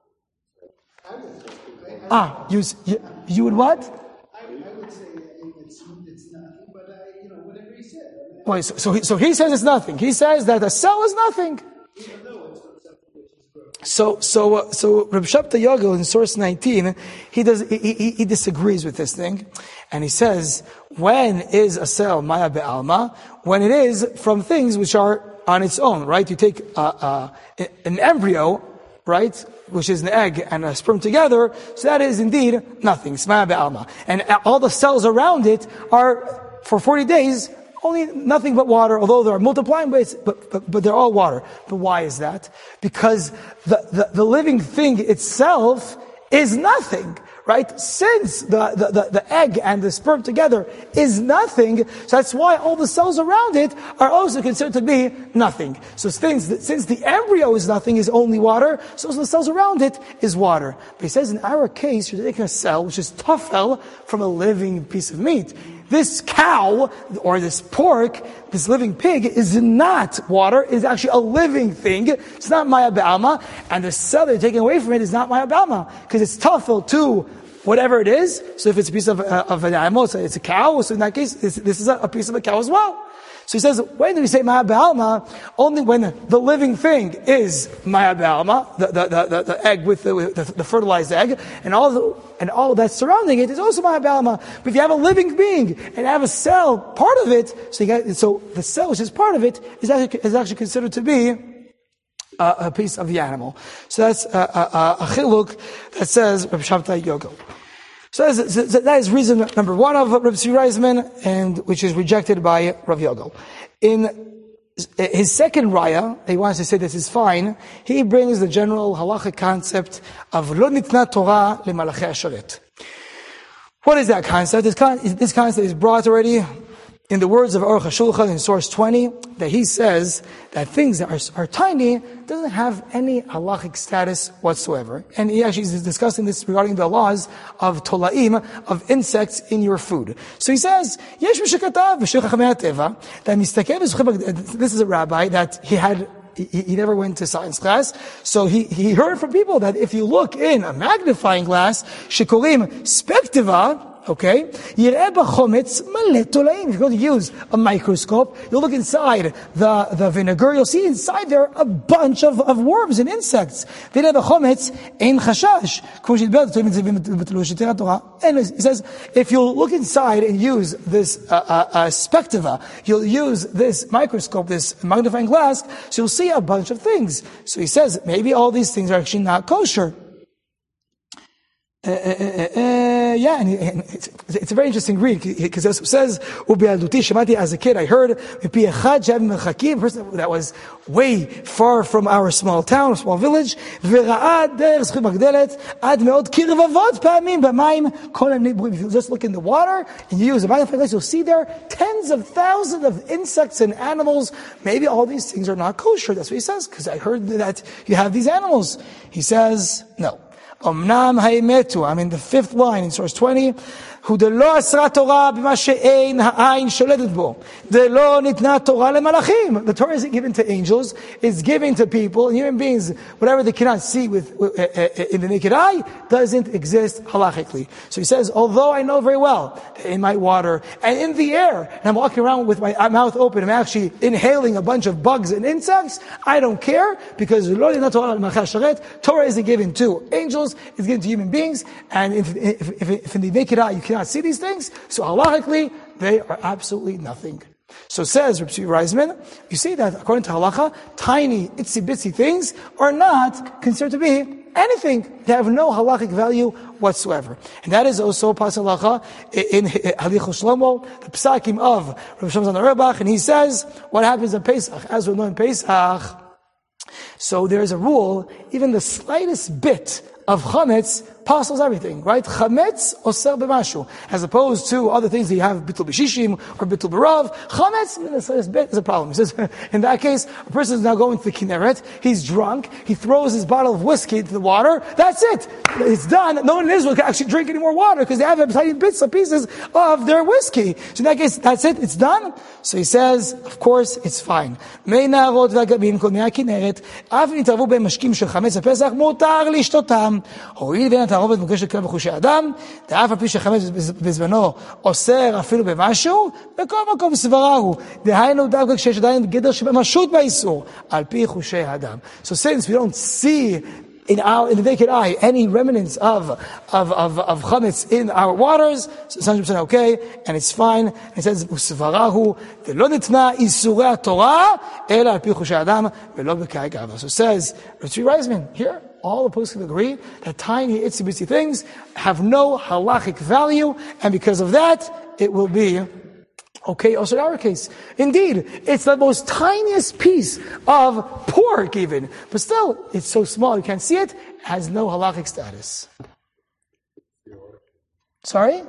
Ah, you, you, you would what? I, I would say it's, it's nothing, but I, you know, whatever he said. I mean, Wait, so, so, he, so he says it's nothing. He says that a cell is nothing. even though it's from something which is gross. So, so, uh, so Reb Shabtai Yogel in source nineteen, he does, he, he, he disagrees with this thing, and he says, when is a cell Maya Be'alma? When it is from things which are on its own, right? You take uh, uh, an embryo, right, which is an egg and a sperm together, so that is indeed nothing. It's Maya Be'alma. And all the cells around it are, for forty days, only nothing but water, although they're multiplying, but, it's, but, but, but they're all water. But why is that? Because the, the, the living thing itself is nothing. Right? Since the, the, the, the egg and the sperm together is nothing, so that's why all the cells around it are also considered to be nothing. So since, since the embryo is nothing, is only water, so the cells around it is water. But he says in our case, you're taking a cell, which is tafel, from a living piece of meat. This cow, or this pork, this living pig, is not water, is actually a living thing. It's not Maya Be'alma, and the cell that you're taking away from it is not Maya Be'alma, because it's tafel to whatever it is. So if it's a piece of, uh, of an animal, so it's a cow, so in that case, this, this is a, a piece of a cow as well. So he says, when do we say Maya Be'alma? Only when the living thing is Maya Be'alma, the, the, the, the egg with the, with the, the fertilized egg, and all the, and all that's surrounding it is also Maya Be'alma. But if you have a living being, and have a cell, part of it, so you got, so the cell which is part of it, is actually, is actually considered to be a, a piece of the animal. So that's a, a, a chiluk that says Reb Shabtai Yogel. So that is reason number one of Reb Tzvi Reisman, and which is rejected by Rav Yogel. In his second raya, he wants to say this is fine, he brings the general halachic concept of lo nitna Torah lemalachei hasharet. What is that concept? This, con- this concept is brought already in the words of Aruch HaShulchan in source twenty, that he says that things that are, are tiny doesn't have any halachic status whatsoever. And he actually is discussing this regarding the laws of tolaim, of insects in your food. So he says, Yesh Mishakatav B'Shir Chachamei HaTeva, that Mistakev, this is a rabbi that he had He, he never went to science class, so he, he heard from people that if you look in a magnifying glass, shikorim spektiva, okay, yireh b'chometz maleh tolaim. If you're going to use a microscope, you'll look inside the, the vinegar, you'll see inside there a bunch of, of worms and insects. Yireh b'chometz ein chashash. And he says, if you look inside and use this uh, uh, uh, spektiva, you'll use this microscope, this magnifying glass, so you'll see a bunch of things. So he says, maybe all these things are actually not kosher. Uh, uh, uh, uh, yeah, and, and it's, it's a very interesting read, because it says, as a kid, I heard, a person that was way far from our small town, small village, if you just look in the water, and you use a magnifying glass, you'll see there tens of thousands of insects and animals. Maybe all these things are not kosher. That's what he says, because I heard that you have these animals. He says, no. Omnam ha'emetu. I'm in the fifth line in source twenty. הוא דלא אסרה תורה במה שאין העין שולטת בו. דלא ניתנה תורה למלאכים. The Torah isn't given to angels, it's given to people, and human beings, whatever they cannot see with, with uh, uh, in the naked eye, doesn't exist halachically. So he says, although I know very well that in my water and in the air, and I'm walking around with my mouth open, I'm actually inhaling a bunch of bugs and insects, I don't care, because Torah isn't given to angels, it's given to human beings, and if, if, if, if in the naked eye you cannot see these things, so halachically, they are absolutely nothing. So says Rabbi Tzvi Reisman, you see that according to halacha, tiny, itsy bitsy things are not considered to be anything. They have no halachic value whatsoever. And that is also pas halacha in Halichos Shlomo, the psakim of Rabbi Shlomo Zalman Auerbach, and he says, what happens in Pesach? As we know in Pesach, so there is a rule, even the slightest bit of chametz parcels everything, right? Chametz oser b'mashu, as opposed to other things that you have bitul b'shishim or bitul b'rav. Chametz, the slightest bit is a problem. He says, in that case, a person is now going to the Kinneret, he's drunk, he throws his bottle of whiskey into the water, that's it! It's done. No one in Israel can actually drink any more water because they have tiny bits of pieces of their whiskey. So in that case, that's it, it's done. So he says, of course, it's fine. מי נהרות והגבים, כל מי הכנרת, אף אם יתערבו בהם משקים של חמץ בפסח, מותר לשתותם. הואיל ואין התערובת מוגשת כלל בחושי אדם, ואף על פי שחמץ בזמנו אוסר אפילו במשהו, בכל מקום סברה הוא. דהיינו דווקא כשיש עדיין גדר שבמשות באיסור, על פי חושי האדם. So since we don't see in our, in the naked eye, any remnants of, of, of, of chametz in our waters, so it's one hundred percent okay, and it's fine. And it says, "Usvarahu ve'lo nitna isurei Torah, ela al pi chushay adam ve'lo b'kai gava." So it says, Rabbi Tzvi Reisman, here, all the poskim agree that tiny, itsy bitsy things have no halachic value, and because of that, it will be okay, also in our case. Indeed, it's the most tiniest piece of pork even. But still, it's so small you can't see it, it has no halachic status. Sorry?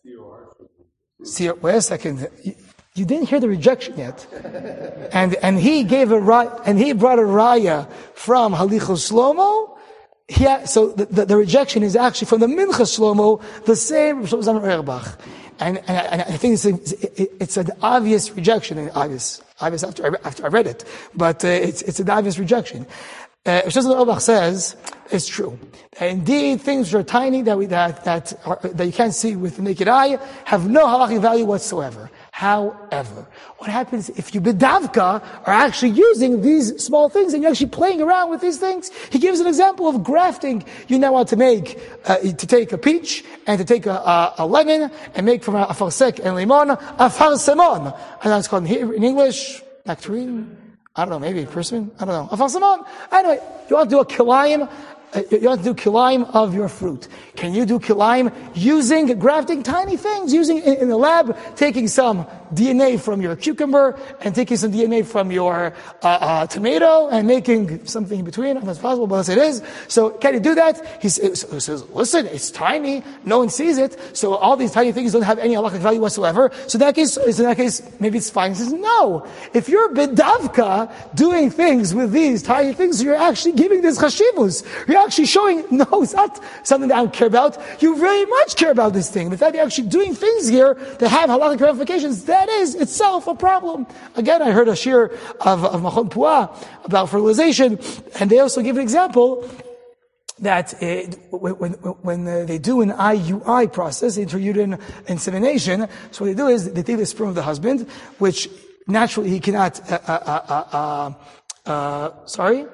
See, wait a second. You, you didn't hear the rejection yet. And and he gave a and he brought a raya from Halichos Shlomo. Yeah, so the, the, the rejection is actually from the Minchas Shlomo, the same Shlomo Zalman Auerbach. And, and, and I think it's, a, it's an obvious rejection, and obvious, obvious after I, after I read it, but uh, it's, it's an obvious rejection. Uh, Shlomo Auerbach says, it's true. Indeed, things which are tiny that we, that, that, are, that you can't see with the naked eye have no halachic value whatsoever. However, what happens if you bedavka are actually using these small things and you're actually playing around with these things? He gives an example of grafting. You now want to make, uh, to take a peach and to take a, a, a lemon and make from a, a farsek and limon a farsemon. And that's called in, in English, nectarine. I don't know, maybe persimmon. I don't know. A farsemon. Anyway, you want to do a kilayim. You have to do kilaim of your fruit. Can you do kilaim using, grafting tiny things, using in, in the lab, taking some D N A from your cucumber and taking some D N A from your uh, uh, tomato and making something in between? If it's possible, but it is. So can you do that? He says, he says, listen, it's tiny. No one sees it. So all these tiny things don't have any halachic value whatsoever. So in that case, in that case, maybe it's fine. He says, no. If you're bedavka doing things with these tiny things, you're actually giving this chashivus. You're actually showing, no, it's not something that I don't care about. You very much care about this thing. The fact you're actually doing things here that have halakhic ramifications, that is itself a problem. Again, I heard a shir of, of Machon Puah about fertilization, and they also give an example that uh, when, when uh, they do an I U I process, intrauterine insemination, so what they do is they take the sperm of the husband, which naturally he cannot, uh, uh, uh, uh, uh, sorry?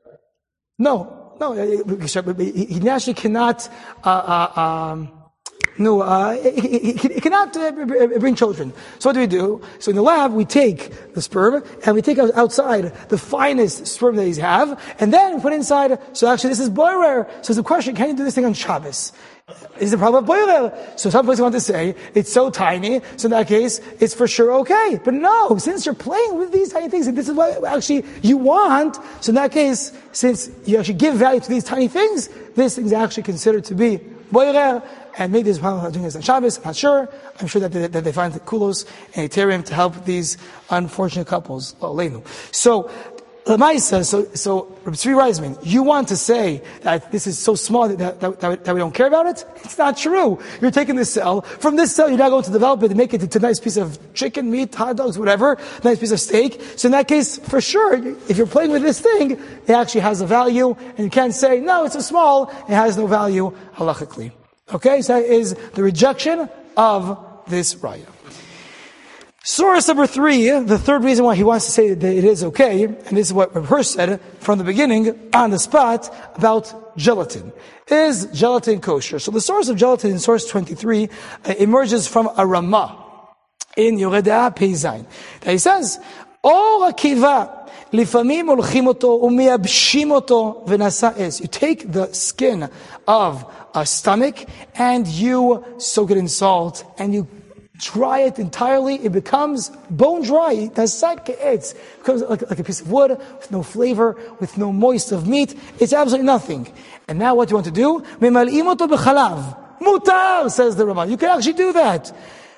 No. No, he naturally cannot, uh, uh, um, no, uh, he, he, he cannot uh, bring children. So what do we do? So in the lab, we take the sperm, and we take outside the finest sperm that he's have, and then we put inside, so actually this is boirer. So it's a question, can you do this thing on Shabbos? Is the problem of boiler? So some places want to say, it's so tiny, so in that case, it's for sure okay. But no, since you're playing with these tiny things, and this is what actually you want, so in that case, since you actually give value to these tiny things, this thing is actually considered to be boiler, and maybe this is why doing this on Shabbos, I'm not sure. I'm sure that they, that they find the kulos and ethereum to help these unfortunate couples. So, Lamaisa, so, so, Rabbi Tzvi Reisman, you want to say that this is so small that, that, that, that we don't care about it? It's not true. You're taking this cell, from this cell you're now going to develop it and make it into a nice piece of chicken, meat, hot dogs, whatever, nice piece of steak. So in that case, for sure, if you're playing with this thing, it actually has a value, and you can't say, no, it's so small, it has no value, halachically. Okay, so that is the rejection of this raya. Source number three, the third reason why he wants to say that it is okay, and this is what Reb Hirsch said from the beginning, on the spot, about gelatin. Is gelatin kosher? So the source of gelatin in source twenty-three uh, emerges from a Ramah in Yoredea Peizain. He says, Or akiva, lifamim olchim oto, umiyabshim oto, v'nasa es. You take the skin of a stomach, and you soak it in salt, and you dry it entirely. It becomes bone dry. It becomes like, like a piece of wood with no flavor, with no moist of meat. It's absolutely nothing. And now what do you want to do? Memal'im oto b'chalav. Mutar, says the Ramah. You can actually do that.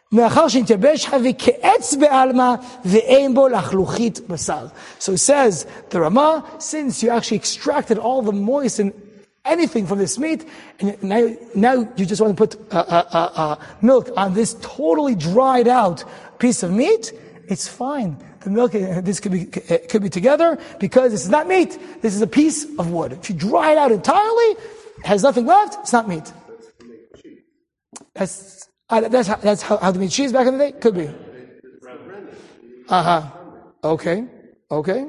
So it says, the Ramah, since you actually extracted all the moist and anything from this meat, and now, now you just want to put uh, uh, uh, uh, milk on this totally dried out piece of meat, it's fine. The milk, uh, this could be uh, could be together, because this is not meat. This is a piece of wood. If you dry it out entirely, it has nothing left, it's not meat. That's uh, that's how, that's how, how to make cheese back in the day? Could be. Uh-huh. Okay. Okay.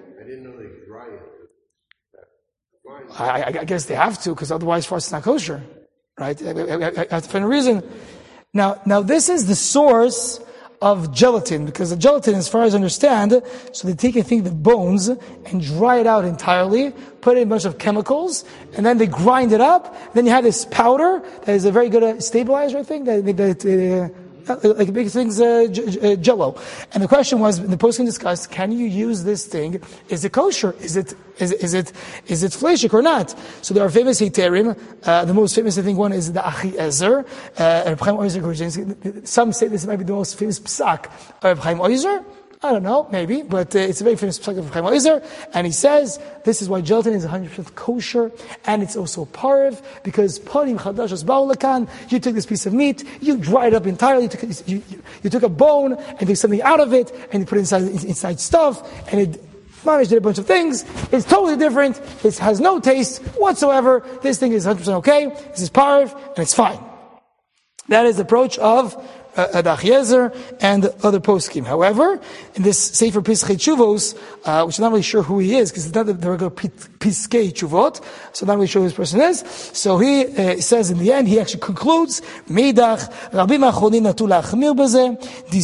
I, I guess they have to, because otherwise for us it's not kosher, right? I, I, I have to find a reason. Now, now this is the source of gelatin, because the gelatin, as far as I understand, so they take, I think, the bones and dry it out entirely, put in a bunch of chemicals, and then they grind it up. Then you have this powder that is a very good uh, stabilizer, I think, that, that uh, like big things, uh, j- uh, jello. And the question was, the poskim discussed, can you use this thing? Is it kosher? Is it, is, is it, is it fleshik or not? So there are famous heterim. Uh, the most famous, I think, one is the Achiezer. Uh, Reb Chaim Oizer, some say this might be the most famous psak of Reb Chaim Oizer. I don't know, maybe, but uh, it's a very famous psak of Reb Chaim Oizer, and he says this is why gelatin is one hundred percent kosher, and it's also parv, because parim chadashos ba'olakan, you took this piece of meat, you dried it up entirely, you took, you, you, you took a bone, and took something out of it, and you put it inside, inside stuff, and it Mamish did a bunch of things. It's totally different. It has no taste whatsoever. This thing is one hundred percent okay. This is parv, and it's fine. That is the approach of uh, the Achiezer and other poskim. However, in this Sefer Piskei Tshuvos, uh, which I'm not really sure who he is, because it's not the regular Piskei Tshuvot, so I'm not really sure who this person is. So he uh, says in the end, he actually concludes, Meidach, Rabim Achonim Natu Lachmir B'zeh,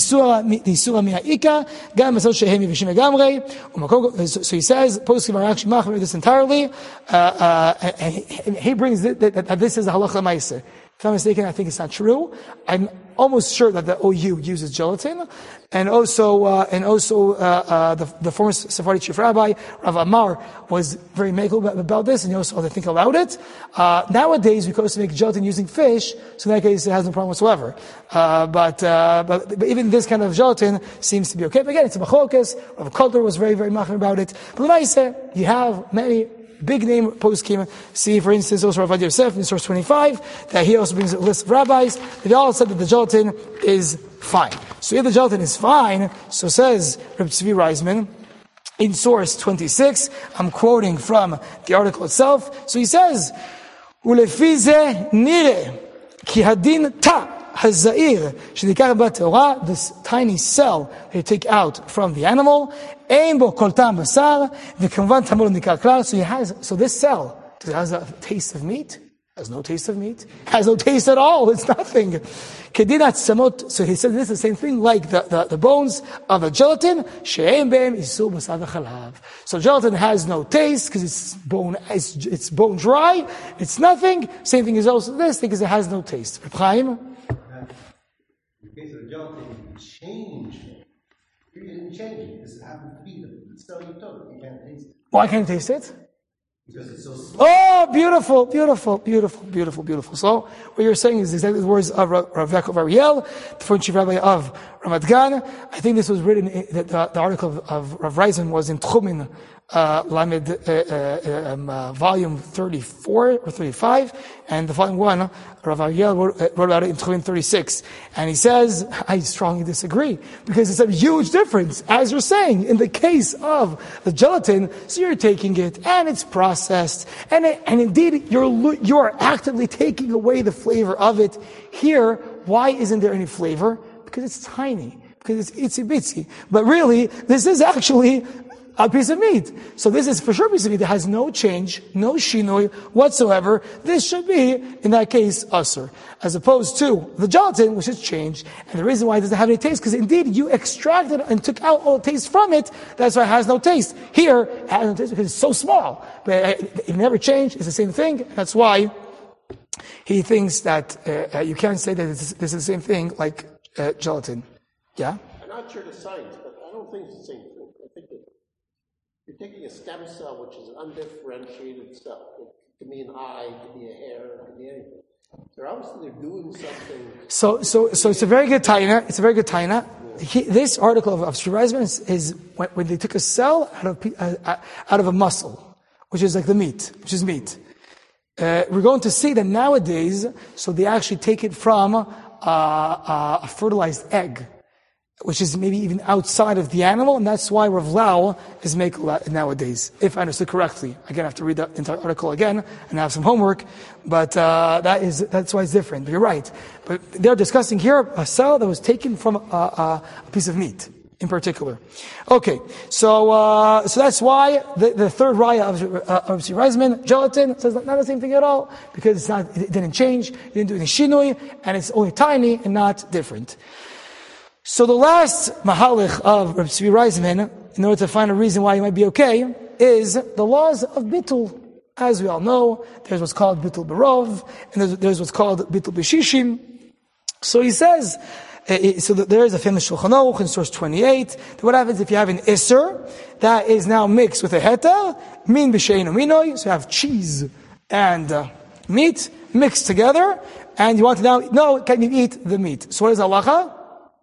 Disura Mi'a'ika, Gam Masot Shehem Yevishim Egamrei. So he says, poskim are actually machmir this entirely, uh, uh, and he, he brings that, that, that this is a halacha ma'aseh. If I'm mistaken, I think it's not true. I'm almost sure that the O U uses gelatin, and also, uh, and also, uh, uh, the, the former Sephardi chief rabbi, Rav Amar, was very makel about this, and he also, I think, allowed it. Uh, nowadays, we can also make gelatin using fish, so in that case, it has no problem whatsoever. Uh, but, uh, but, but even this kind of gelatin seems to be okay. But again, it's a machlokas. Rav Kotler was very, very machmir about it. But the say, you have many big name poskim. See, for instance, also Rav Yosef in source twenty-five, that he also brings a list of rabbis. They all said that the gelatin is fine. So if the gelatin is fine, so says Reb Tzvi Reisman in source twenty-six. I'm quoting from the article itself. So he says, "Ulefi ze nire ki hadin ta." Hazair, shedikar b'torah, this tiny cell that you take out from the animal, ein bo kol tam basar, v'kamvan tamur nikar klal. So he has, so this cell, does it has a taste of meat? Has no taste of meat. Has no taste at all. It's nothing. Kedinat samot. So he said this is the same thing like the, the, the bones of the gelatin. She'ein be'em isu basar v'chalav. So gelatin has no taste because it's bone, it's, it's bone dry. It's nothing. Same thing is also this because it has no taste. Reb Chaim? In the case of the gelatin, you change it. You didn't change it. This happened to be the cell you took. You can't taste it. Why can't you taste it? Because it's so small. Oh, beautiful, beautiful, beautiful, beautiful, beautiful. So, what you're saying is exactly the words of Rav Yaakov Ariel, the former chief rabbi of Ramat Gan. I think this was written, in, the, the, the article of, of Rav Reisman was in Tchumin, uh, Lamed, uh, uh, um, uh, volume thirty-four or thirty-five, and the following one, Rav Ariel wrote, uh, wrote about it in Tchumin thirty-six. And he says, I strongly disagree, because it's a huge difference, as you're saying, in the case of the gelatin, so you're taking it, and it's processed, and it, and indeed, you're, you're actively taking away the flavor of it. Here, why isn't there any flavor? Because it's tiny, because it's itsy bitsy. But really, this is actually a piece of meat. So this is for sure a piece of meat that has no change, no shinoi whatsoever. This should be, in that case, usur. As opposed to the gelatin, which has changed. And the reason why it doesn't have any taste, because indeed you extracted and took out all the taste from it, that's why it has no taste. Here, it has no taste because it's so small. But it never changed, it's the same thing. That's why he thinks that uh, you can't say that this is the same thing like uh, gelatin. Yeah? I'm not sure the science, but I don't think it's the same thing. I think that you're taking a stem cell, which is an undifferentiated cell. It can be an eye, it can be a hair, it can be anything. They're obviously they're doing something. So, so, so it's a very good taina. It's a very good taina. He, this article of, of Shri Reisman is, is when, when they took a cell out of uh, out of a muscle, which is like the meat, which is meat. Uh, we're going to see that nowadays, so they actually take it from uh, uh, a fertilized egg, which is maybe even outside of the animal, and that's why Rav Lau is making nowadays, if I understood correctly. Again, I have to read the entire article again and have some homework, but uh, that is that's why it's different. But you're right. But they're discussing here a cell that was taken from a, a, a piece of meat, in particular. Okay, so uh, so that's why the, the third raya of uh, of Shri Reisman, gelatin, says not the same thing at all, because it's not, it didn't change, it didn't do any shinui, and it's only tiny and not different. So the last mahalich of Reb Tzvi Reisman, in order to find a reason why you might be okay, is the laws of bittul. As we all know, there's what's called bittul barov, and there's, there's what's called bittul b'shishim. So he says, uh, so there is a famous Shulchan Aruch in source twenty-eight, that what happens if you have an isser that is now mixed with a heter, min b'sheinu minoi, so you have cheese and uh, meat mixed together, and you want to now know, can you eat the meat? So what is halacha?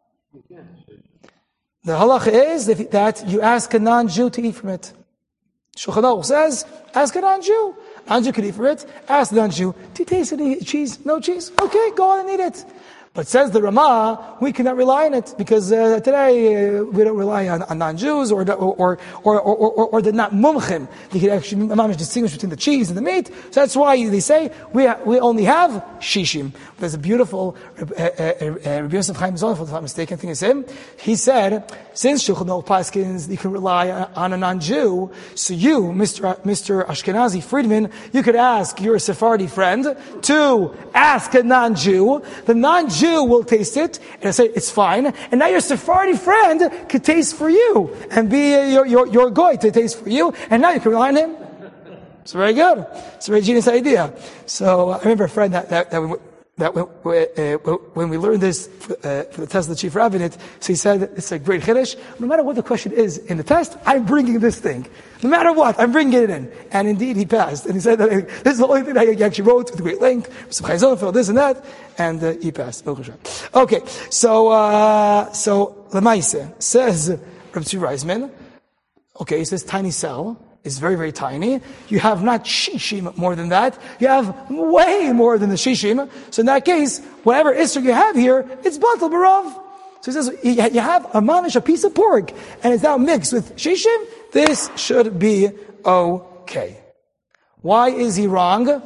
The halacha is that you ask a non-Jew to eat from it. Shulchan Aruch says, ask a non-Jew. Non-Jew can eat from it. Ask the non-Jew, do you taste any cheese? No cheese? Okay, go on and eat it. But says the Ramah, we cannot rely on it, because uh, today uh, we don't rely on, on non-Jews, or, or, or, or, or, or they're not mumchim. They can actually mamish distinguish between the cheese and the meat. So that's why they say, we ha- we only have shishim. There's a beautiful, uh, uh, uh, Rabbi Yosef Chaim Zohar, if I'm mistaken, I think it's him. He said, since Shulchan Aruch Paskins, you can rely on a non-Jew, so you, Mister Mister Ashkenazi Friedman, you could ask your Sephardi friend to ask a non-Jew. The non-Jew will taste it, and say it's fine, and now your Sephardi friend could taste for you, and be uh, your, your, your goy to taste for you, and now you can rely on him. It's very good. It's a very genius idea. So, uh, I remember a friend that, that, that we, that when, uh, when we learned this for, uh, for the test of the chief rabbinate, so he said, it's a great chiddush. No matter what the question is in the test, I'm bringing this thing. No matter what, I'm bringing it in. And indeed, he passed. And he said that this is the only thing that he actually wrote with great length. Some chayzon for this and that. And uh, he passed. Okay, so, uh, so, Lemaise says, Reb Tzvi Reisman, okay, he says tiny cell. Is very, very tiny. You have not shishim more than that. You have way more than the shishim. So in that case, whatever isser you have here, it's batal barav. So he says, you have a mamish, a piece of pork, and it's now mixed with shishim, this should be okay. Why is he wrong?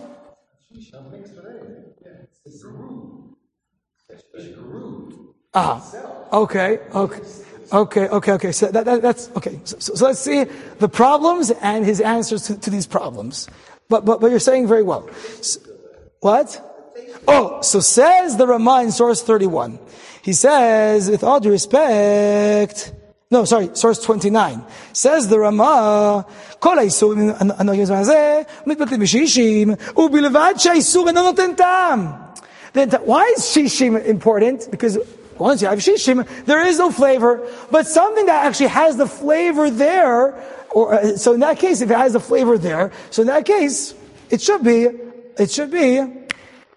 Ah, okay, okay. Okay, okay, okay. So that, that, that's okay. So, so, so let's see the problems and his answers to, to these problems. But, but, but you're saying very well. So, what? Oh, so says the Ramah in source thirty-one. He says, with all due respect, no, sorry, source twenty-nine. Says the Ramah, כל האיסור הנוגעים בזה, מתבטלים בשישים, ובלבד שהאיסור אינו נותן טעם. Then, why is shishim important? Because once you have shishim, there is no flavor. But something that actually has the flavor there, or uh, so in that case, if it has the flavor there, so in that case, it should be, it should be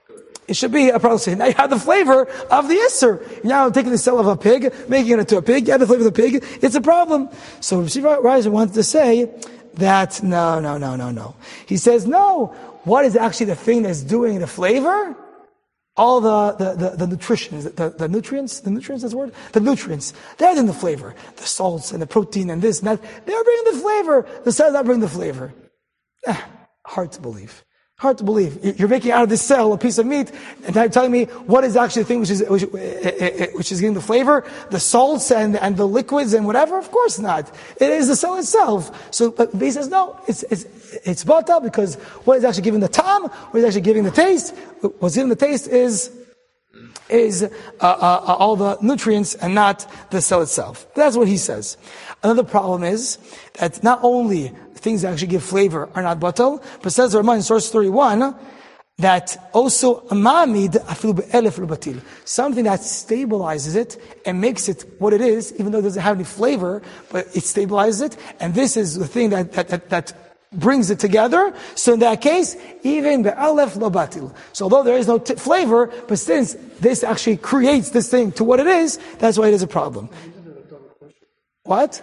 It should be a problem. Now you have the flavor of the Isser. Now taking the cell of a pig, making it into a pig, you have the flavor of the pig, it's a problem. So Rav Reiser wanted to say that, no, no, no, no, no. He says, no, what is actually the thing that's doing the flavor? All the, the, the, the nutrition, the, the nutrients, the nutrients, that's the word? The nutrients. They're in the flavor. The salts and the protein and this and that. They're bringing the flavor. The cells not bringing the flavor. Eh, hard to believe. Hard to believe. You're making out of this cell a piece of meat, and now you're telling me what is actually the thing which is which, which is giving the flavor, the salts and, and the liquids and whatever. Of course not. It is the cell itself. So, but he says no. It's it's it's bata because what is actually giving the tam, what is actually giving the taste, what's giving the taste is is uh, uh, all the nutrients and not the cell itself. That's what he says. Another problem is that not only things that actually give flavor are not batal, but says the Ramah in source thirty-one that also mamid afilu be'elef batil, something that stabilizes it and makes it what it is, even though it doesn't have any flavor, but it stabilizes it, and this is the thing that that that, that brings it together. So in that case, even be'elef lo batil. So although there is no t- flavor, but since this actually creates this thing to what it is, that's why it is a problem. What?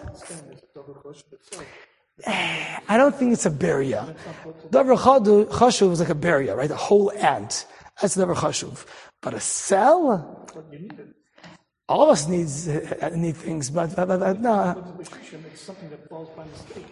I don't think it's a beria. Davar chashuv is like a beria, right? A whole ant. That's davar chashuv. But a cell? All of us needs uh, need things, but, but, but, but no. It's something that falls by mistake.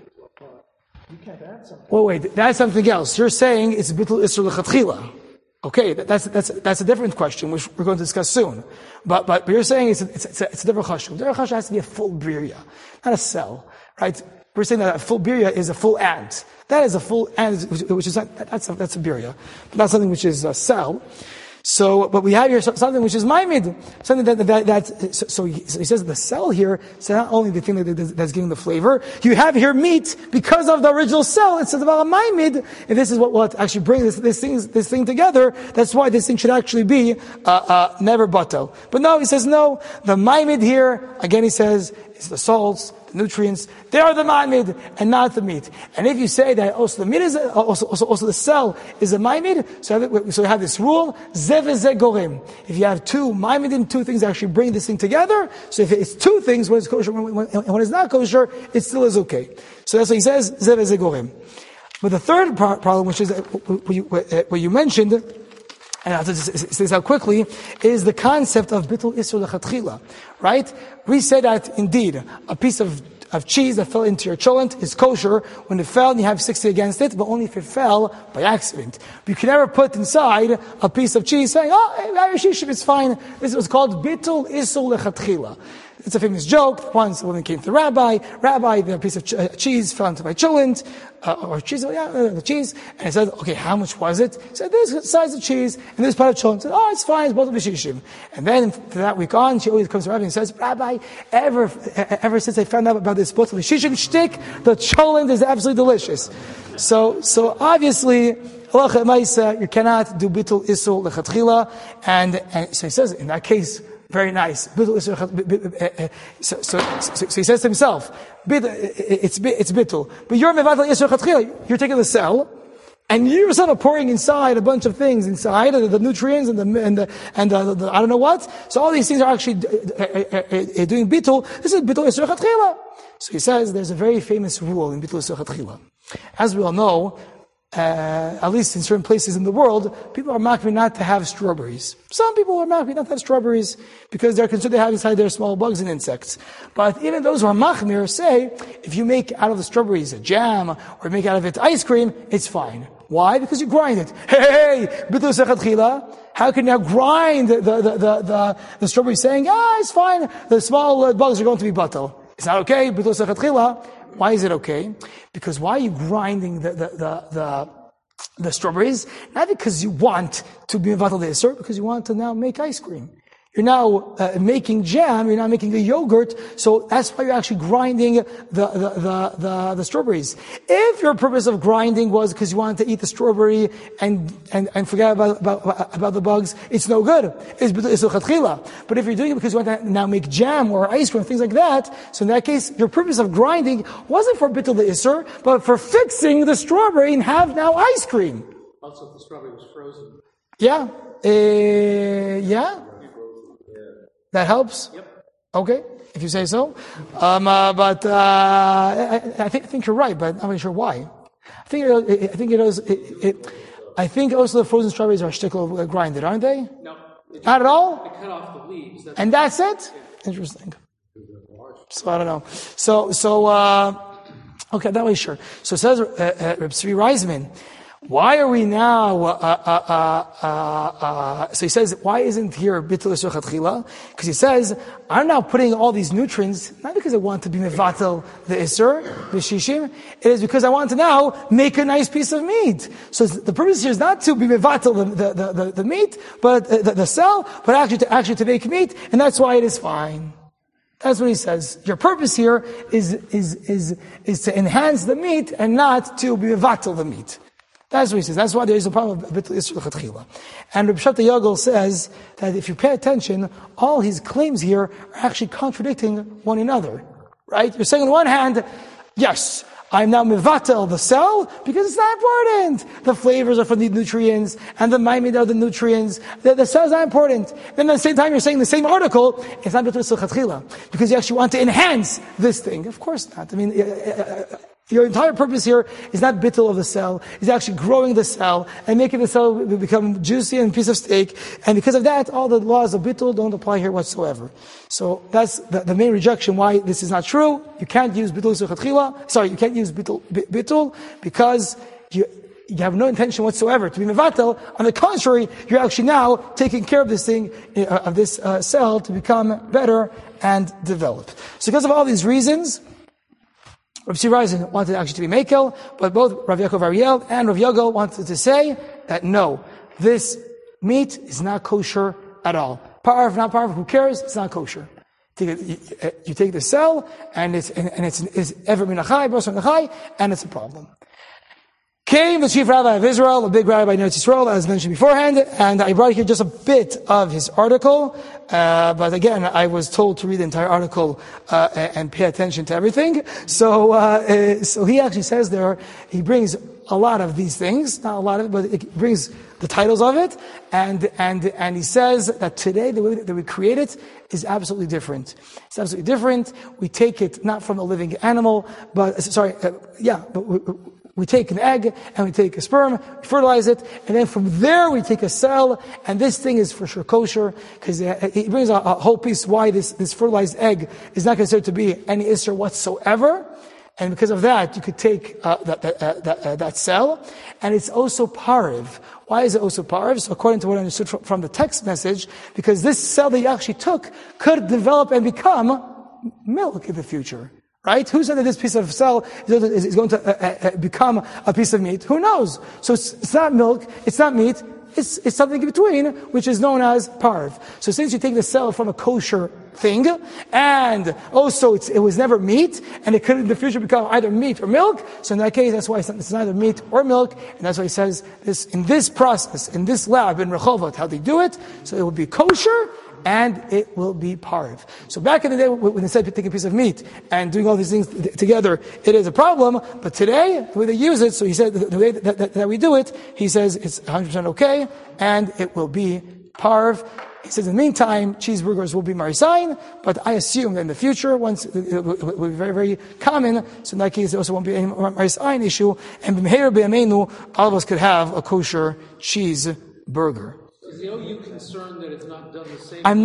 You can't add something. Well, wait, that's something else. You're saying it's bitul isur lechatchila. Okay, that's that's that's a different question, which we're going to discuss soon. But but, but you're saying it's a, it's it's a, it's a different chashuv. Different chashuv has to be a full birya, not a cell, right? We're saying that a full birya is a full ant. That is a full ant, which, which is not, that's a, that's a birya, but not something which is a cell. So, but we have here something which is maimid, something that, that, that so, so, he, so he says the cell here, so not only the thing that, that's giving the flavor, you have here meat because of the original cell, it's about a maimid, and this is what will actually bring this, this thing, this thing together. That's why this thing should actually be, uh, uh, never batel. But no, he says no, the maimid here, again he says, it's the salts, the nutrients, they are the maimid and not the meat. And if you say that also the meat is, a, also, also, also the cell is a maimid, so, have, so you have this rule, zev ze gorem. If you have two maimidim, two things that actually bring this thing together, so if it's two things, when it's kosher, when, when, and when it's not kosher, it still is okay. So that's what he says, zev ze gorem. But the third pro- problem, which is what you, what you mentioned, and I have to say this out quickly, is the concept of bitul isur lechatchila, right? We say that indeed, a piece of, of cheese that fell into your cholent is kosher. When it fell, you have sixty against it, but only if it fell by accident. But you can never put inside a piece of cheese saying, oh, Irish shishim, it's fine. This was called bitul isur lechatchila. It's a famous joke. Once a woman came to the rabbi. Rabbi, the piece of ch- uh, cheese fell into my cholent, uh, or cheese, yeah, uh, the cheese. And he said, okay, how much was it? He said, this size of cheese, and this part of cholent. He said, oh, it's fine, it's both of b'shishim. And then, from that week on, she always comes to Rabbi and says, Rabbi, ever, ever since I found out about this both of b'shishim shtick, the cholent is absolutely delicious. So, so obviously, you cannot do bitul isur lechatchila, and, and so he says, in that case, very nice. So, so, so, so he says to himself, it's it's bitul. But you're mevatel yisur chatchila. You're taking the cell, and you yourself are pouring inside a bunch of things inside, the, the nutrients and the and the and the, the, I don't know what. So all these things are actually uh, uh, uh, doing bitul. This is bitul yisur chatchila. So he says there's a very famous rule in bitul yisur chatchila. As we all know, Uh, at least in certain places in the world, people are makbid not to have strawberries. Some people are makbid not to have strawberries because they're considered to have inside there small bugs and insects. But even those who are machmir say, if you make out of the strawberries a jam, or make out of it ice cream, it's fine. Why? Because you grind it. Hey, bitul sechatchila. How can you now grind the, the, the, the, the, the strawberry saying, ah, it's fine, the small uh, bugs are going to be batal. It's not okay, bitul sechatchila. Why is it okay? Because why are you grinding the, the, the, the, the strawberries? Not because you want to be mevatel the isur, because you want to now make ice cream. You're now uh, making jam, you're now making a yogurt, so that's why you're actually grinding the, the, the, the, the strawberries. If your purpose of grinding was because you wanted to eat the strawberry and, and, and forget about, about, about the bugs, it's no good. It's it's chatchila. But if you're doing it because you want to now make jam or ice cream, things like that, so in that case, your purpose of grinding wasn't for bitul the isur, but for fixing the strawberry and have now ice cream. Also, if the strawberry was frozen. Yeah? Uh, yeah? That helps? Yep. Okay, if you say so. Um, uh, but uh, I, I, think, I think you're right, but I'm not really sure why. I think it, I think it is. It, it, I think also the frozen strawberries are shtickle grinded, aren't they? No. They Not at all? They cut off the leaves. That's and that's it? Yeah. Interesting. So I don't know. So, so, uh, okay, that way, sure. So it says, uh, uh, Reb Tzvi Reisman, why are we now, uh, uh, uh, uh, uh, so he says, why isn't here Bittul Isur Chatchila? Because he says, I'm now putting all these nutrients, not because I want to be Mevatel the Isur, the Shishim, it is because I want to now make a nice piece of meat. So the purpose here is not to be Mevatel the, the, the, the meat, but uh, the, the cell, but actually to, actually to make meat, and that's why it is fine. That's what he says. Your purpose here is, is, is, is to enhance the meat and not to be Mevatel the meat. That's what he says. That's why there is a problem of Bittul Isur L'Chatchila. And Reb Shabtai Yagel says that if you pay attention, all his claims here are actually contradicting one another. Right? You're saying on the one hand, yes, I'm now mevatel the cell because it's not important. The flavors are from the nutrients and the maimid are the nutrients. The, the cells are important. Then at the same time you're saying the same article, it's not Bittul Isur L'Chatchila because you actually want to enhance this thing. Of course not. I mean, uh, uh, your entire purpose here is not bittul of the cell, it's actually growing the cell and making the cell become juicy and a piece of steak. And because of that, all the laws of bittul don't apply here whatsoever. So that's the, the main rejection why this is not true. You can't use bittul Isur Chatchila. Sorry, you can't use bittul, bittul because you, you have no intention whatsoever to be mevatel. On the contrary, you're actually now taking care of this thing, uh, of this uh, cell to become better and develop. So because of all these reasons, Rav Tzvi Reisman wanted actually to be Mekel, but both Rav Yaakov Ariel and Rav Yogel wanted to say that no, this meat is not kosher at all. Parv, not parv, who cares? It's not kosher. You take, it, you take the cell, and it's, and, and it's, it's ever minachai, bosar minachai, and it's a problem. Came the chief rabbi of Israel, a big rabbi in Eretz Yisrael, as mentioned beforehand, and I brought here just a bit of his article, uh, but again, I was told to read the entire article, uh, and pay attention to everything. So, uh, uh, so he actually says there, he brings a lot of these things, not a lot of it, but it brings the titles of it, and, and, and he says that today, the way that we create it is absolutely different. It's absolutely different. We take it not from a living animal, but, sorry, uh, yeah, but we, We take an egg and we take a sperm, we fertilize it, and then from there we take a cell, and this thing is for sure kosher, because he brings a, a whole piece why this, this fertilized egg is not considered to be any Isser whatsoever, and because of that you could take uh, that, that, uh, that, uh, that cell, and it's also parv. Why is it also parv? So according to what I understood from, from the text message, because this cell that you actually took could develop and become milk in the future. Right? Who said that this piece of cell is going to uh, uh, become a piece of meat? Who knows? So it's, it's not milk, it's not meat, it's, it's something in between, which is known as parv. So since you take the cell from a kosher thing, and also it's, it was never meat, and it could in the future become either meat or milk, so in that case, that's why it's, it's neither meat or milk, and that's why he says this, in this process, in this lab in Rehovot, how they do it, so it will be kosher, and it will be parv. So back in the day, when they said taking a piece of meat and doing all these things together, it is a problem. But today, the way they use it, so he said the way that, that, that we do it, he says it's one hundred percent okay, and it will be parv. He says in the meantime, cheeseburgers will be marisayin, but I assume that in the future, once it will be very, very common, so in that case there also won't be any marisayin issue, and b'meher b'yameinu, all of us could have a kosher cheeseburger. Is the O U concerned that it's not done the same? I'm